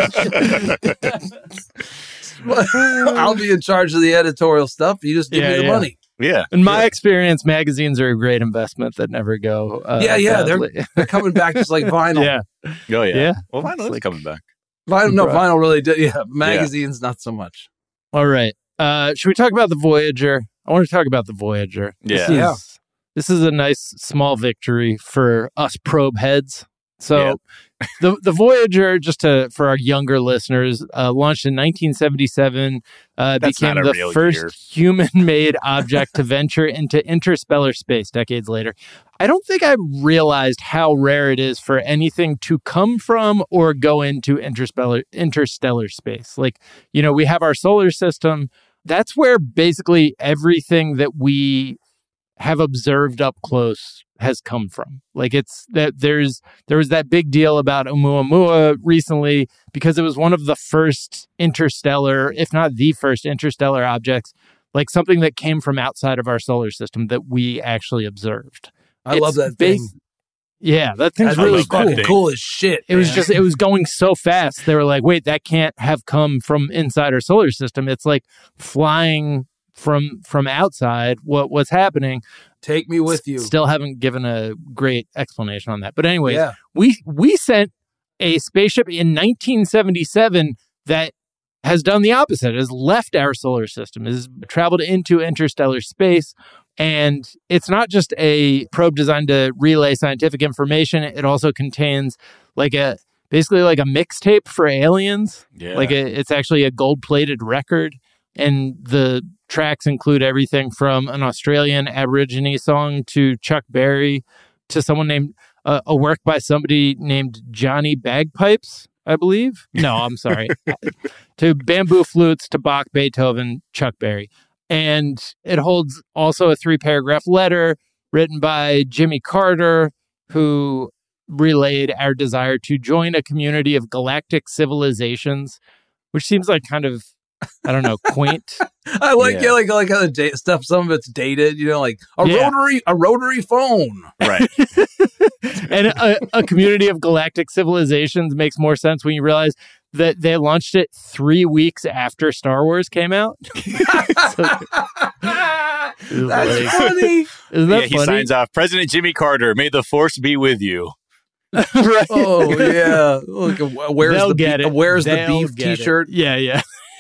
I'll be in charge of the editorial stuff. You just give Yeah, me the yeah. money. yeah. In my experience, magazines are a great investment that never go. Uh, Yeah, yeah, they're- badly. They're coming back just like vinyl. yeah, Oh yeah. yeah. Well, vinyl is Like- coming back. Vinyl, no, Right. vinyl really did. Yeah, magazines, not so much. All right. Uh, should we talk about the Voyager? I want to talk about the Voyager. This Yeah. is, Yeah. This is a nice small victory for us probe heads. So the the Voyager, just to for our younger listeners, uh, launched in nineteen seventy-seven, uh, That's became not a the real first year. human-made object to venture into interstellar space decades later. I don't think I realized how rare it is for anything to come from or go into interstellar interstellar space. Like, you know, we have our solar system. That's where basically everything that we have observed up close has come from. Like it's that there's there was that big deal about Oumuamua recently because it was one of the first interstellar, if not the first interstellar objects, like something that came from outside of our solar system that we actually observed. I It's love that bas- thing. Yeah, that thing's That's really love that cool. thing. Cool as shit. It was man. just, it was going so fast. They were like, wait, that can't have come from inside our solar system. It's like flying from from outside. What what's happening? Take me with you. Still haven't given a great explanation on that. But anyways, Yeah. we we sent a spaceship in nineteen seventy-seven that has done the opposite, has left our solar system, has traveled into interstellar space. And it's not just a probe designed to relay scientific information. It also contains like a basically like a mixtape for aliens. Yeah. Like a, it's actually a gold-plated record. And the tracks include everything from an Australian Aborigine song to Chuck Berry to someone named uh, a work by somebody named Johnny Bagpipes, I believe. No, I'm sorry. To bamboo flutes, to Bach, Beethoven, Chuck Berry. And it holds also a three paragraph letter written by Jimmy Carter, who relayed our desire to join a community of galactic civilizations, which seems like kind of, I don't know, quaint. I like Yeah. yeah. like like how the date stuff. Some of it's dated, you know, like a Yeah. rotary a rotary phone. Right. And a, a community of galactic civilizations makes more sense when you realize that they launched it three weeks after Star Wars came out. So- That's like- funny. Isn't that Yeah, he funny? signs off. President Jimmy Carter, may the force be with you. Right. Oh yeah. Look, where's They'll the get beef, it. where's the They'll beef get it. T-shirt? Yeah, yeah.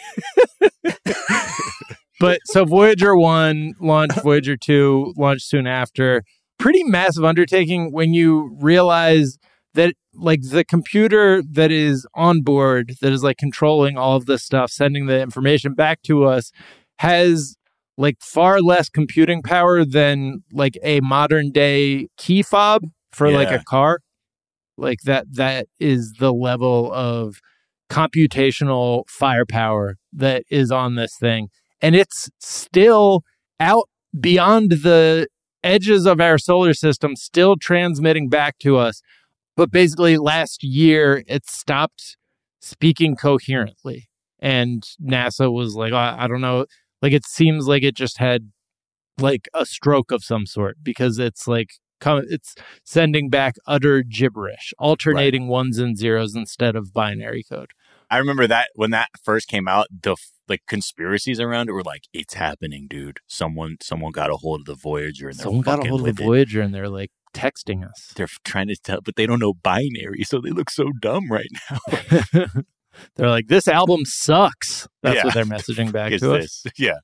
But so Voyager one launched, Voyager two launched soon after. Pretty massive undertaking when you realize that like the computer that is on board, that is like controlling all of this stuff, sending the information back to us, has like far less computing power than like a modern day key fob for like Yeah. a car. Like that that is the level of computational firepower that is on this thing. And it's still out beyond the edges of our solar system, still transmitting back to us. But basically last year it stopped speaking coherently. And NASA was like, I, I don't know. Like it seems like it just had like a stroke of some sort because it's like come it's sending back utter gibberish, alternating ones and zeros instead of binary code. I remember that when that first came out, the like conspiracies around it were like, it's happening, dude. Someone someone got a hold of the Voyager and they're Someone got a hold of the it. Voyager and they're like texting us. They're trying to tell, but they don't know binary, so they look so dumb right now. They're like, this album sucks. That's Yeah. what they're messaging back It's to this. us. Yeah.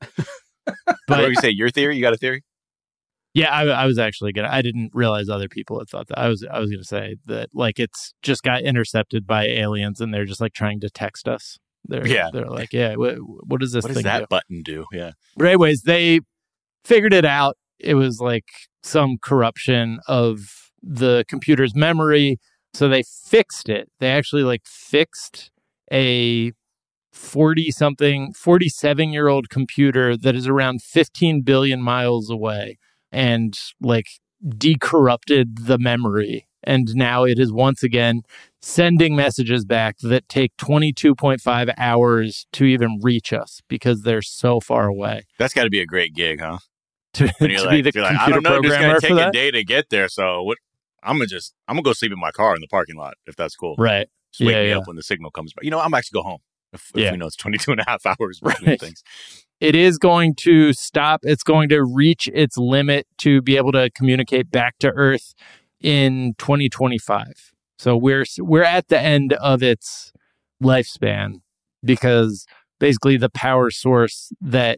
But What do you say? Your theory? You got a theory? yeah, I, I was actually gonna. I didn't realize other people had thought that. I was. I was gonna say that like it's just got intercepted by aliens and they're just like trying to text us. They're Yeah. They're like, yeah. What, what does this What thing does that do? button do? Yeah. But anyways, they figured it out. It was like some corruption of the computer's memory. So they fixed it. They actually like fixed a forty something, forty-seven year old computer that is around fifteen billion miles away and like decorrupted the memory. And now it is once again sending messages back that take twenty-two point five hours to even reach us because they're so far away. That's got to be a great gig, huh? To, When you're to like, be the you're like, computer I don't know, it's programmer gonna for take a that. day to get there, so what? I'm gonna just, I'm gonna go sleep in my car in the parking lot if that's cool. Right. Just wake Yeah, me yeah. up when the signal comes back. You know, I'm actually go home if, if Yeah. we know it's twenty-two and a half hours between Right. things. It is going to stop. It's going to reach its limit to be able to communicate back to Earth in twenty twenty-five. So we're we're at the end of its lifespan because basically the power source that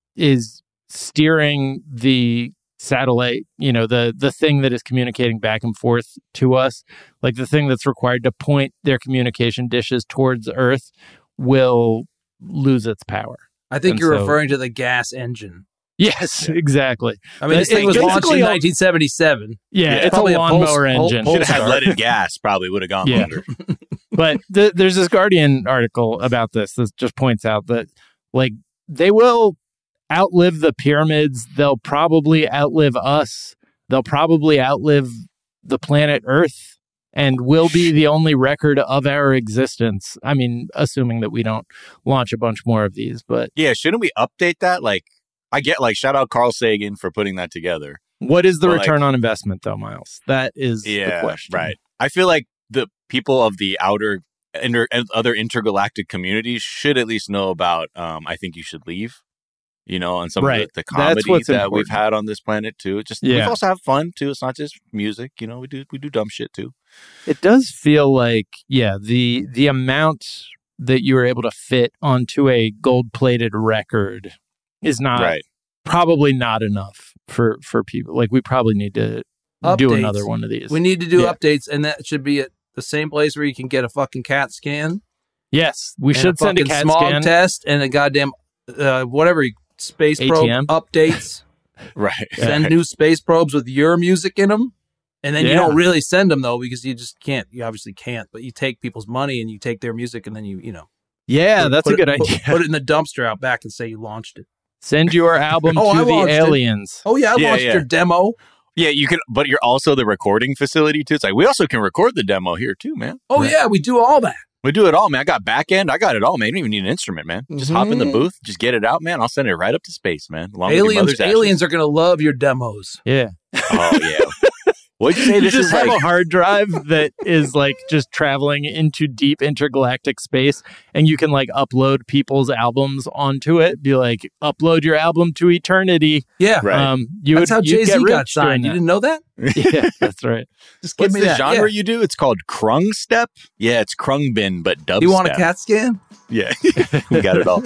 is steering the satellite, you know, the the thing that is communicating back and forth to us, like the thing that's required to point their communication dishes towards Earth, will lose its power. I think And you're so- referring to the gas engine. Yes, exactly. I mean, this It- thing was it's launched in basically a- nineteen seventy-seven. Yeah, it's a Probably a lawnmower pulse- engine. pulse- Should have had Polestar. leaded gas, probably would have gone Yeah. longer. But th- there's this Guardian article about this that just points out that like they will outlive the pyramids. They'll probably outlive us. They'll probably outlive the planet Earth and will be the only record of our existence. I mean, assuming that we don't launch a bunch more of these, but Yeah, shouldn't we update that? Like, I get like shout out Carl Sagan for putting that together. what is the But, like- return on investment though, Miles? That is Yeah, the question. right. I feel like the people of the outer inter, and other intergalactic communities should at least know about. Um, I think you should leave. You know, and some Right. of the, the That's comedy what's that we've important. had on this planet too. Just we Yeah. also have fun too. It's not just music. You know, we do we do dumb shit too. It does feel like, yeah, the the amount that you were able to fit onto a gold-plated record is not Right. probably not enough for for people. Like we probably need to do Updates. another one of these. We need to do Yeah. updates, and that should be at the same place where you can get a fucking CAT scan. Yes, we and should send a fucking CAT smog scan. test and a goddamn uh, whatever space A T probe M. updates. Right. Send new space probes with your music in them. And then you Yeah. don't really send them though because you just can't. You obviously can't. But you take people's money and you take their music and then you you know. Yeah, put- that's put a good it, put- idea. Put, it in the dumpster out back and say you launched it. Send your album Oh, I to the launched it. aliens. Oh yeah, I Yeah, launched yeah. your demo. Yeah, you can, but you're also the recording facility too. It's like we also can record the demo here too, man. Oh yeah, we do all that. We do it all, man. I got back end. I got it all, man. You don't even need an instrument, man. Just hop in the Mhm. booth, just get it out, man. I'll send it right up to space, man. Along with your Aliens, mother's ashes. aliens are gonna love your demos. Yeah. Oh yeah. What'd you say? You This just is have like a hard drive that is like just traveling into deep intergalactic space, and you can like upload people's albums onto it. Be like, upload your album to eternity. Yeah, Right. Um, you that's would, how you'd Jay Z get got rich doing signed. You that. didn't know that? Yeah, that's right. Just give what's me the that. genre Yeah. you do? It's called krung step. Yeah, it's krung bin, but dubstep. You want a CAT scan? Yeah, we got it all.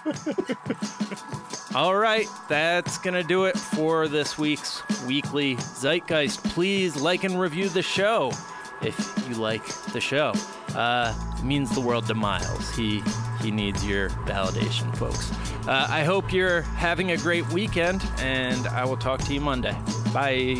All right, that's going to do it for this week's Weekly Zeitgeist. Please like and review the show if you like the show. Uh, it means the world to Miles. He he needs your validation, folks. Uh, I hope you're having a great weekend, and I will talk to you Monday. Bye.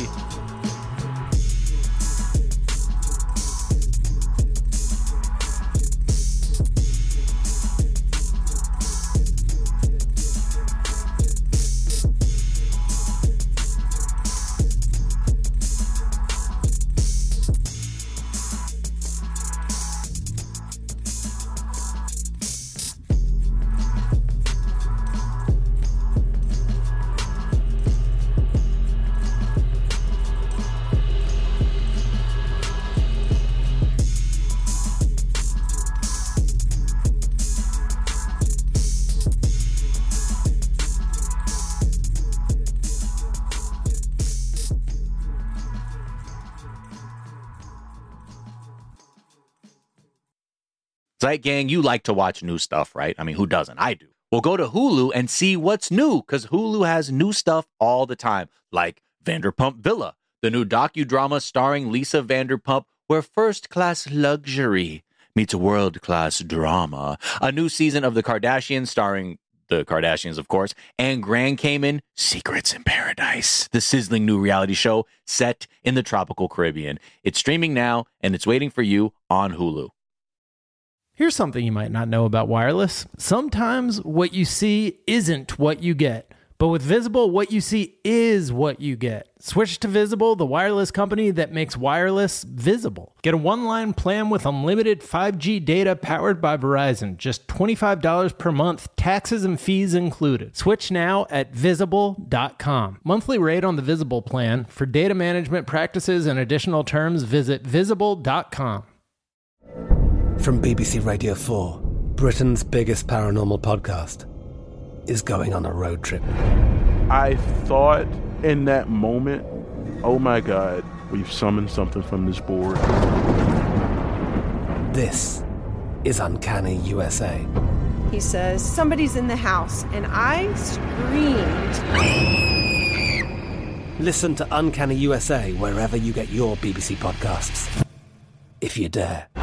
Right, gang? You like to watch new stuff, right? I mean, who doesn't? I do. Well, go to Hulu and see what's new, because Hulu has new stuff all the time, like Vanderpump Villa, the new docudrama starring Lisa Vanderpump, where first-class luxury meets world-class drama. A new season of The Kardashians starring the Kardashians, of course, and Grand Cayman, Secrets in Paradise, the sizzling new reality show set in the tropical Caribbean. It's streaming now, and it's waiting for you on Hulu. Here's something you might not know about wireless. Sometimes what you see isn't what you get. But with Visible, what you see is what you get. Switch to Visible, the wireless company that makes wireless visible. Get a one-line plan with unlimited five G data powered by Verizon. Just twenty-five dollars per month, taxes and fees included. Switch now at visible dot com. Monthly rate on the Visible plan. For data management practices and additional terms, visit visible dot com. From B B C Radio four, Britain's biggest paranormal podcast is going on a road trip. I thought in that moment, oh my God, we've summoned something from this board. This is Uncanny U S A. He says, somebody's in the house, and I screamed. Listen to Uncanny U S A wherever you get your B B C podcasts, if you dare.